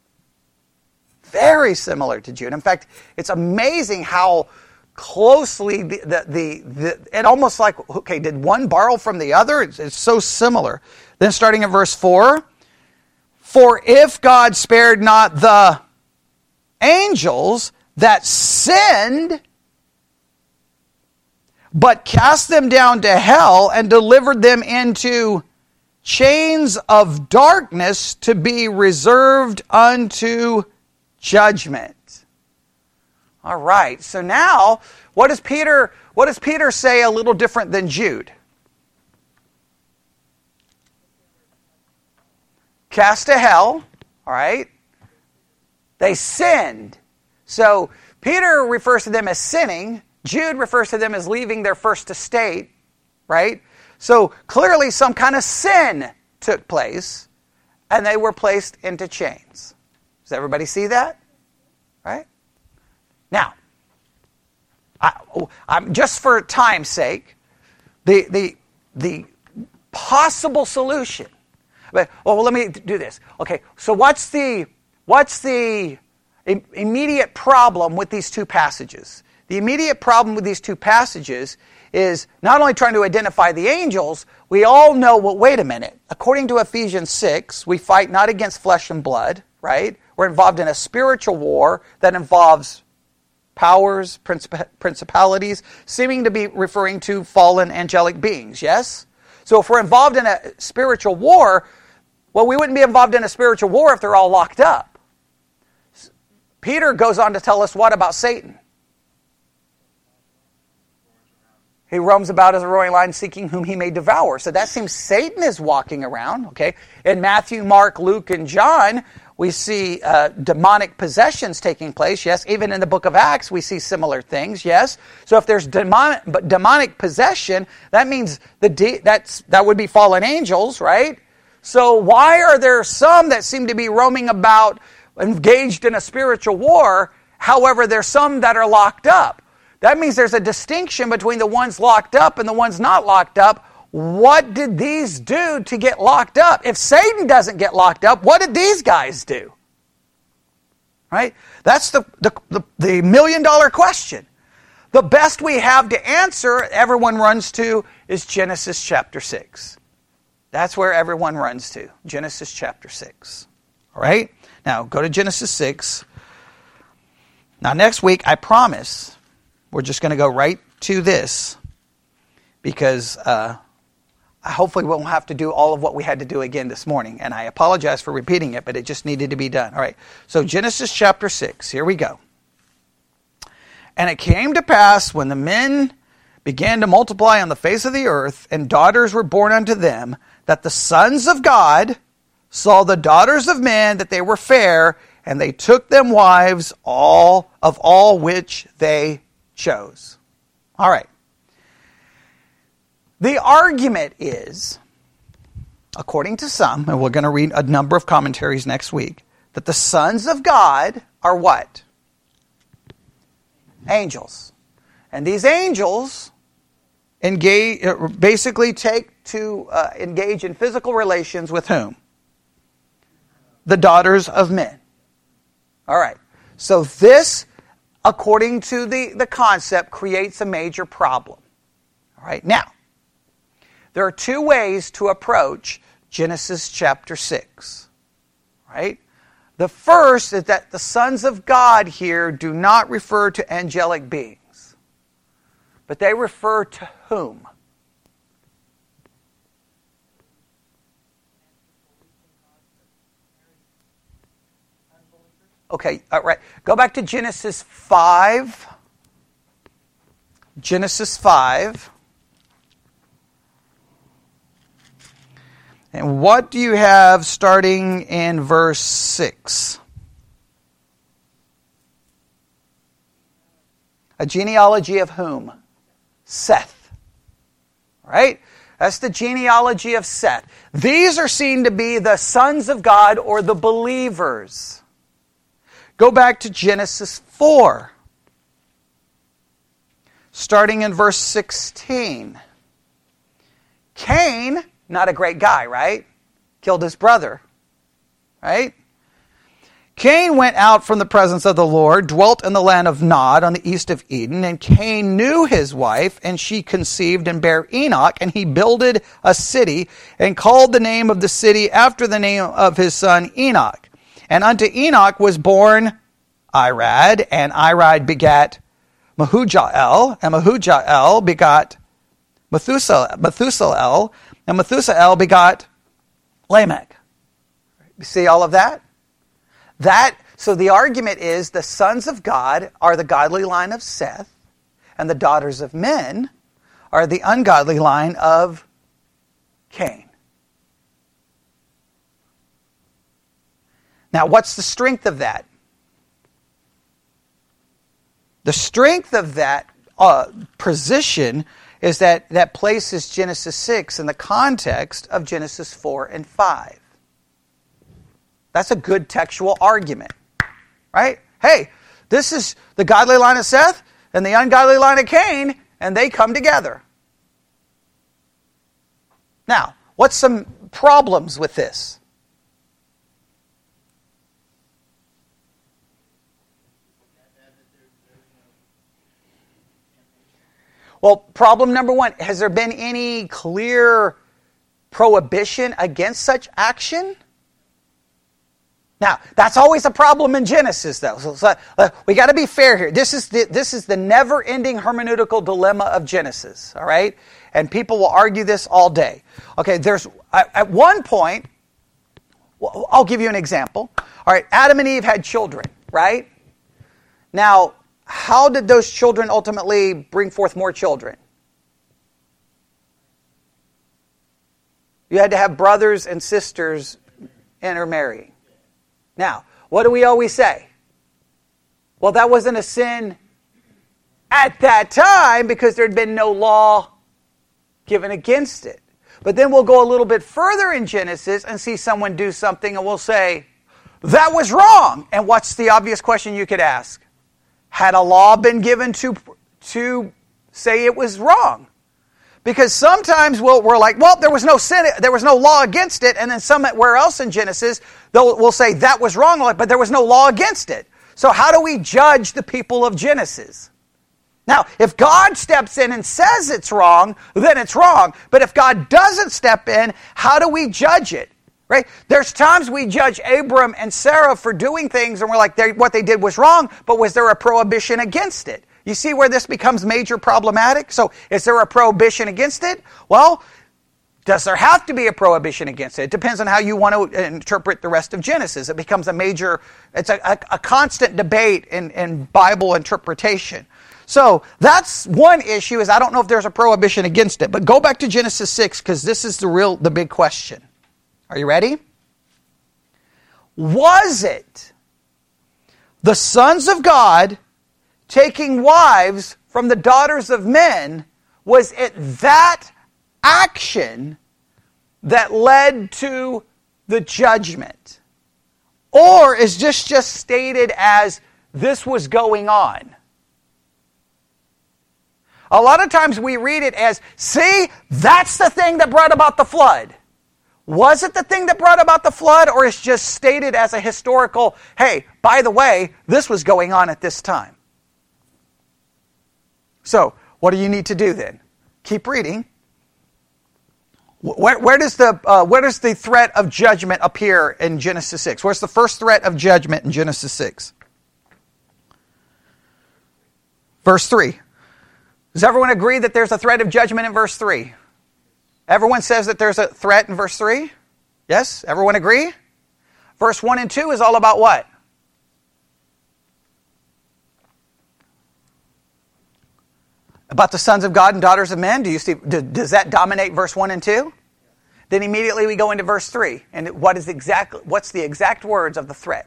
Very similar to Jude. In fact, it's amazing how closely the, the, the, the it almost like, okay, did one borrow from the other? It's, it's so similar. Then starting in verse four, for if God spared not the angels that sinned, but cast them down to hell and delivered them into chains of darkness to be reserved unto judgment. All right. So now, what does Peter, what does Peter say a little different than Jude? Cast to hell. All right. They sinned. So Peter refers to them as sinning. Jude refers to them as leaving their first estate, right? So clearly some kind of sin took place, and they were placed into chains. Does everybody see that? Right? Now, I, I'm, just for time's sake, the the the possible solution. But, well, let me do this. Okay, so what's the what's the immediate problem with these two passages? The immediate problem with these two passages is not only trying to identify the angels, we all know, well, wait a minute. According to Ephesians six, we fight not against flesh and blood, right? We're involved in a spiritual war that involves powers, princip- principalities, seeming to be referring to fallen angelic beings, yes? So if we're involved in a spiritual war, well, we wouldn't be involved in a spiritual war if they're all locked up. Peter goes on to tell us what about Satan? He roams about as a roaring lion seeking whom he may devour. So that seems Satan is walking around, okay? In Matthew, Mark, Luke, and John, we see uh, demonic possessions taking place, yes. Even in the book of Acts, we see similar things, yes. So if there's demonic, demonic possession, that means the de- that's, that would be fallen angels, right? So why are there some that seem to be roaming about engaged in a spiritual war? However, there's some that are locked up. That means there's a distinction between the ones locked up and the ones not locked up. What did these do to get locked up? If Satan doesn't get locked up, what did these guys do? Right? That's the, the, the, the million dollar question. The best we have to answer, everyone runs to, is Genesis chapter six. That's where everyone runs to. Genesis chapter six. All right? Now, go to Genesis six. Now, next week, I promise, we're just going to go right to this because uh, hopefully we won't have to do all of what we had to do again this morning. And I apologize for repeating it, but it just needed to be done. All right. So Genesis chapter six. Here we go. And it came to pass when the men began to multiply on the face of the earth, and daughters were born unto them, that the sons of God saw the daughters of men, that they were fair, and they took them wives all of all which they chose. All right. The argument is, according to some, and we're going to read a number of commentaries next week, that the sons of God are what? Angels. And these angels engage, basically take to uh, engage in physical relations with whom? The daughters of men. All right. So this, according to the, the concept, creates a major problem. All right. Now, there are two ways to approach Genesis chapter six. Right? The first is that the sons of God here do not refer to angelic beings, but they refer to whom? Okay, all right. Go back to Genesis five. Genesis five. And what do you have starting in verse six? A genealogy of whom? Seth. Right? That's the genealogy of Seth. These are seen to be the sons of God or the believers. Go back to Genesis four. Starting in verse sixteen. Cain, not a great guy, right? Killed his brother, right? Cain went out from the presence of the Lord, dwelt in the land of Nod on the east of Eden, and Cain knew his wife, and she conceived and bare Enoch, and he builded a city, and called the name of the city after the name of his son Enoch. And unto Enoch was born Irad, and Irad begat Mehujael, and Mehujael begot Methuselah, Methuselah, and Methuselah begot Lamech. You see all of that? That, so the argument is the sons of God are the godly line of Seth, and the daughters of men are the ungodly line of Cain. Now, what's the strength of that? The strength of that uh, position is that that places Genesis six in the context of Genesis four and five. That's a good textual argument, right? Hey, this is the godly line of Seth and the ungodly line of Cain, and they come together. Now, what's some problems with this? Well, problem number one, has there been any clear prohibition against such action? Now, that's always a problem in Genesis, though. So, so uh, we got to be fair here. This is the this is the never-ending hermeneutical dilemma of Genesis. All right, and people will argue this all day. Okay, there's at, at one point. Well, I'll give you an example. All right, Adam and Eve had children, right? Now, how did those children ultimately bring forth more children? You had to have brothers and sisters intermarrying. Now, what do we always say? Well, that wasn't a sin at that time because there had been no law given against it. But then we'll go a little bit further in Genesis and see someone do something and we'll say, that was wrong. And what's the obvious question you could ask? Had a law been given to, to say it was wrong? Because sometimes we'll, we're like, well, there was no sin, there was no law against it, and then somewhere else in Genesis, they'll, we'll say that was wrong, but there was no law against it. So how do we judge the people of Genesis? Now, if God steps in and says it's wrong, then it's wrong. But if God doesn't step in, how do we judge it? Right? There's times we judge Abram and Sarah for doing things, and we're like, what they did was wrong, but was there a prohibition against it? You see where this becomes major problematic? So is there a prohibition against it? Well, does there have to be a prohibition against it? It depends on how you want to interpret the rest of Genesis. It becomes a major, it's a, a, a constant debate in, in Bible interpretation. So that's one issue, is I don't know if there's a prohibition against it. But go back to Genesis six, because this is the real, the big question. Are you ready? Was it the sons of God taking wives from the daughters of men? Was it that action that led to the judgment? Or is this just stated as this was going on? A lot of times we read it as, see, that's the thing that brought about the flood. Was it the thing that brought about the flood, or is just stated as a historical, hey, by the way, this was going on at this time? So, what do you need to do then? Keep reading. Where, where, does the, uh, where does the threat of judgment appear in Genesis six? Where's the first threat of judgment in Genesis six? Verse three. Does everyone agree that there's a threat of judgment in verse three? Everyone says that there's a threat in verse three? Yes? Everyone agree? Verse one and two is all about what? About the sons of God and daughters of men. Do you see? Does that dominate verse one and two? Then immediately we go into verse three. And what is exactly, what's the exact words of the threat?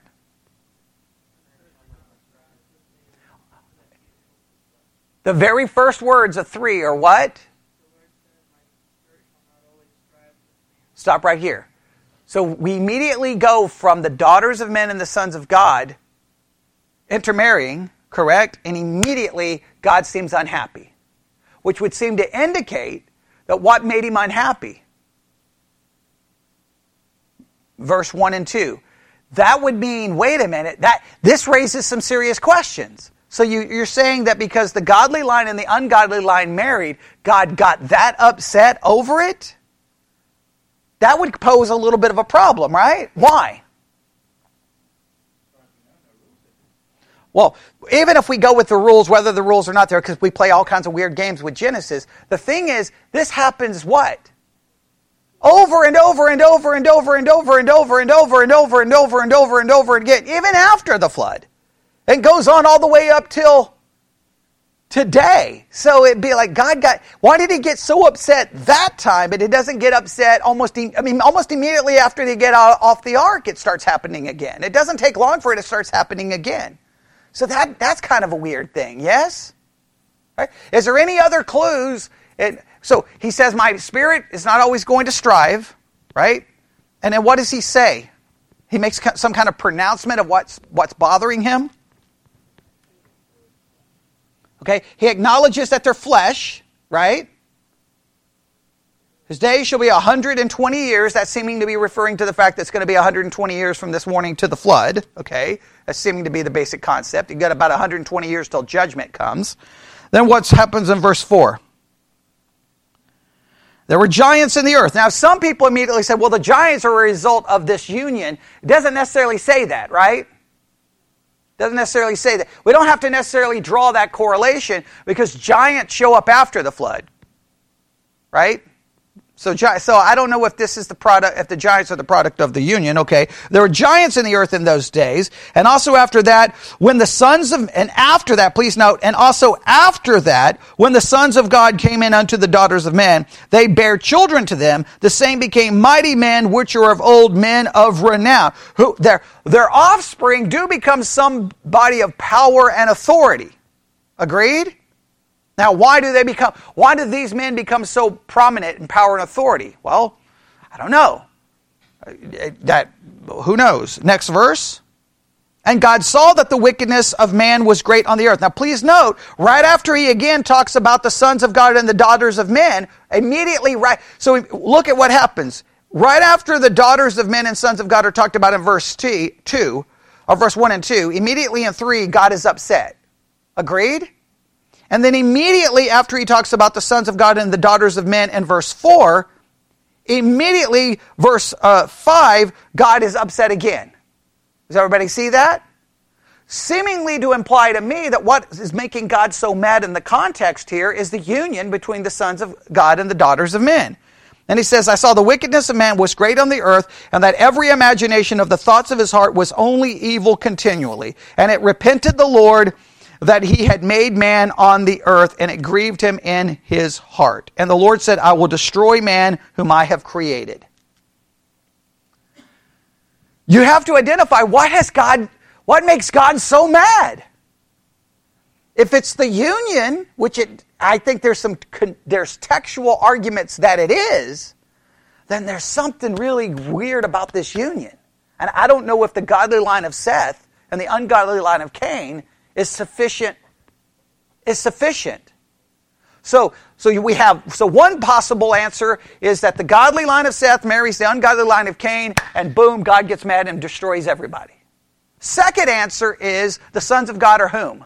The very first words of three are what? Stop right here. So we immediately go from the daughters of men and the sons of God intermarrying, correct? And immediately God seems unhappy, which would seem to indicate that what made him unhappy? Verse one and two. That would mean, wait a minute, that this raises some serious questions. So you, you're saying that because the godly line and the ungodly line married, God got that upset over it? That would pose a little bit of a problem, right? Why? Well, even if we go with the rules, whether the rules are not there, because we play all kinds of weird games with Genesis, the thing is, this happens what? Over and over and over and over and over and over and over and over and over and over and over again, even after the flood. It goes on all the way up till today. So it'd be like, God got, why did he get so upset that time, but it doesn't get upset almost, I mean, almost immediately after they get out, off the ark, it starts happening again. It doesn't take long for it, it starts happening again. So that that's kind of a weird thing, yes? Right? Is there any other clues? It, so he says, my spirit is not always going to strive, right? And then what does he say? He makes some kind of pronouncement of what's what's bothering him. Okay, he acknowledges that they're flesh, right? His days shall be one hundred twenty years. That's seeming to be referring to the fact that it's going to be one hundred twenty years from this morning to the flood. Okay, that's seeming to be the basic concept. You've got about one hundred twenty years till judgment comes. Then what happens in verse four? There were giants in the earth. Now, some people immediately say, well, the giants are a result of this union. It doesn't necessarily say that, right? Doesn't necessarily say that. We don't have to necessarily draw that correlation because giants show up after the flood. Right? So, so I don't know if this is the product, if the giants are the product of the union. Okay, there were giants in the earth in those days, and also after that, when the sons of, and after that, please note, and also after that, when the sons of God came in unto the daughters of men, they bare children to them. The same became mighty men, which are of old, men of renown. Who their their offspring do become somebody of power and authority. Agreed? Now, why do they become, why do these men become so prominent in power and authority? Well, I don't know. That, who knows? Next verse. And God saw that the wickedness of man was great on the earth. Now, please note, right after he again talks about the sons of God and the daughters of men, immediately, right, so look at what happens. Right after the daughters of men and sons of God are talked about in verse two, or verse one and two, immediately in three, God is upset. Agreed? And then immediately after he talks about the sons of God and the daughters of men in verse four, immediately verse uh, five, God is upset again. Does everybody see that? Seemingly to imply to me that what is making God so mad in the context here is the union between the sons of God and the daughters of men. And he says, I saw the wickedness of man was great on the earth, and that every imagination of the thoughts of his heart was only evil continually. And it repented the Lord that he had made man on the earth, and it grieved him in his heart. And the Lord said, I will destroy man whom I have created. You have to identify what has God, what makes God so mad? If it's the union, which it, I think there's some, there's textual arguments that it is, then there's something really weird about this union. And I don't know if the godly line of Seth and the ungodly line of Cain is sufficient, is sufficient. So, so we have, so one possible answer is that the godly line of Seth marries the ungodly line of Cain, and boom, God gets mad and destroys everybody. Second answer is the sons of God are whom?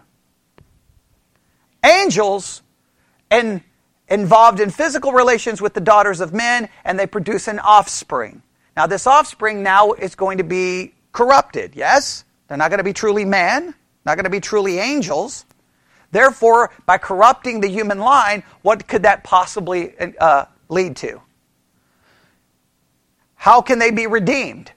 Angels, and involved in physical relations with the daughters of men, and they produce an offspring. Now this offspring now is going to be corrupted, yes? They're not going to be truly man. Not going to be truly angels. Therefore, by corrupting the human line, what could that possibly uh, lead to? How can they be redeemed?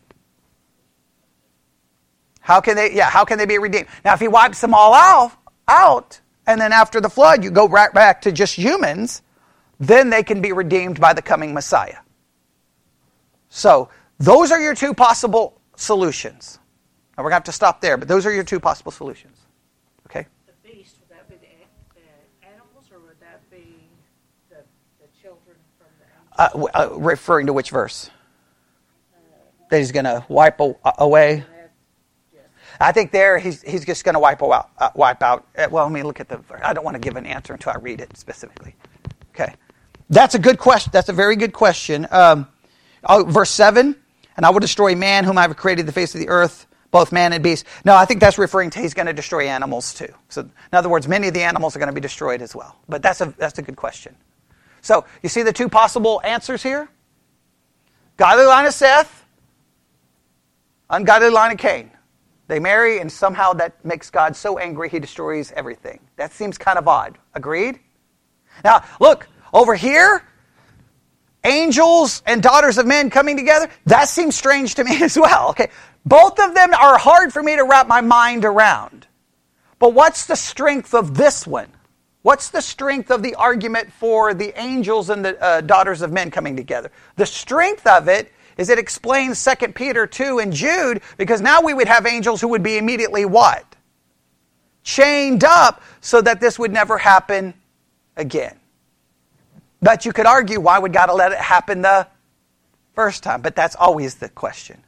How can they? Yeah, how can they be redeemed? Now, if he wipes them all out, out, and then after the flood, you go right back to just humans, then they can be redeemed by the coming Messiah. So, those are your two possible solutions. Now we're going to have to stop there, but those are your two possible solutions. Okay? The beast, would that be the, the animals, or would that be the, the children from the angels? Uh, uh, referring to which verse? Uh, that he's going to wipe a, away? Yes. I think there he's he's just going to wipe out. Uh, wipe out. Uh, well, let me look at the verse. I don't want to give an answer until I read it specifically. Okay. That's a good question. That's a very good question. Um, oh, verse seven, and I will destroy man whom I have created the face of the earth, both man and beast. No, I think that's referring to he's going to destroy animals too. So, in other words, many of the animals are going to be destroyed as well. But that's a that's a good question. So, you see the two possible answers here? Godly line of Seth, ungodly line of Cain. They marry, and somehow that makes God so angry he destroys everything. That seems kind of odd. Agreed? Now, look, over here, angels and daughters of men coming together, that seems strange to me as well. Okay. Both of them are hard for me to wrap my mind around. But what's the strength of this one? What's the strength of the argument for the angels and the uh, daughters of men coming together? The strength of it is it explains Second Peter two and Jude, because now we would have angels who would be immediately what? Chained up, so that this would never happen again. But you could argue, why would God let it happen the first time? But that's always the question.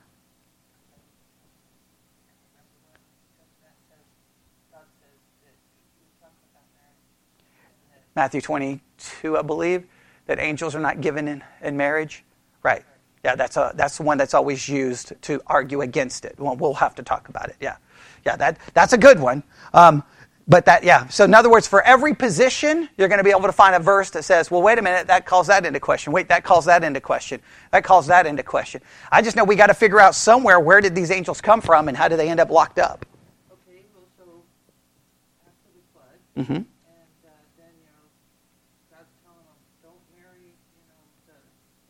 Matthew twenty-two, I believe, that angels are not given in, in marriage. Right. Yeah, that's a that's the one that's always used to argue against it. Well, we'll have to talk about it. Yeah. Yeah, that that's a good one. Um, but that, yeah. So in other words, for every position, you're going to be able to find a verse that says, well, wait a minute, that calls that into question. Wait, that calls that into question. That calls that into question. I just know we got to figure out somewhere, where did these angels come from and how did they end up locked up? Okay, well, so after the flood, Mm-hmm. and uh, then, you know, God's telling them, don't marry, you know, the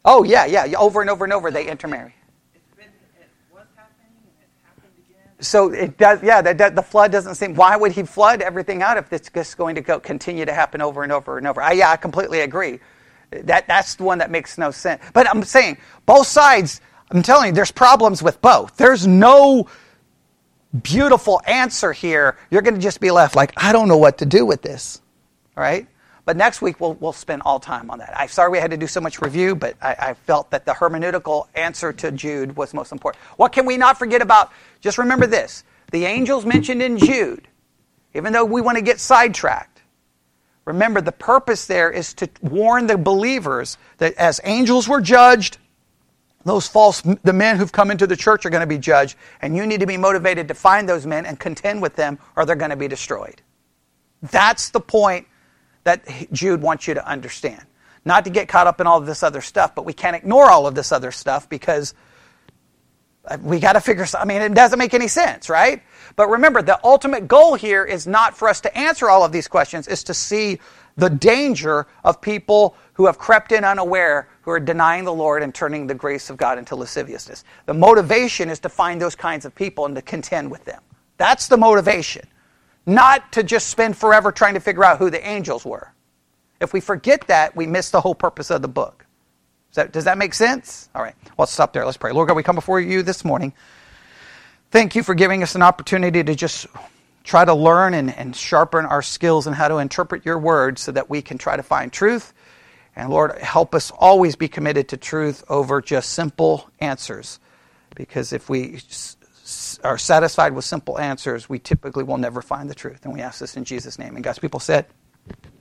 Oh, yeah, yeah. Over and over and over they intermarry. It's been, it was happening and it happened again. So it does, yeah, that, that, the flood doesn't seem, why would he flood everything out if it's just going to go continue to happen over and over and over? I, yeah, I completely agree. That That's the one that makes no sense. But I'm saying, both sides, I'm telling you, there's problems with both. There's no beautiful answer here. You're going to just be left like, I don't know what to do with this. All right? But next week, we'll we'll spend all time on that. I'm sorry we had to do so much review, but I, I felt that the hermeneutical answer to Jude was most important. What can we not forget about? Just remember this. The angels mentioned in Jude, even though we want to get sidetracked, remember, the purpose there is to warn the believers that as angels were judged, those false, the men who've come into the church are going to be judged, and you need to be motivated to find those men and contend with them, or they're going to be destroyed. That's the point that Jude wants you to understand. Not to get caught up in all of this other stuff, but we can't ignore all of this other stuff because we got to figure, I mean, it doesn't make any sense, right? But remember, the ultimate goal here is not for us to answer all of these questions, is to see the danger of people who have crept in unaware, who are denying the Lord and turning the grace of God into lasciviousness. The motivation is to find those kinds of people and to contend with them. That's the motivation. Not to just spend forever trying to figure out who the angels were. If we forget that, we miss the whole purpose of the book. Does that, does that make sense? All right, well, let's stop there. Let's pray. Lord God, we come before you this morning. Thank you for giving us an opportunity to just try to learn and, and sharpen our skills in how to interpret your word so that we can try to find truth. And Lord, help us always be committed to truth over just simple answers. Because if we are satisfied with simple answers, we typically will never find the truth. And we ask this in Jesus' name. And God's people said...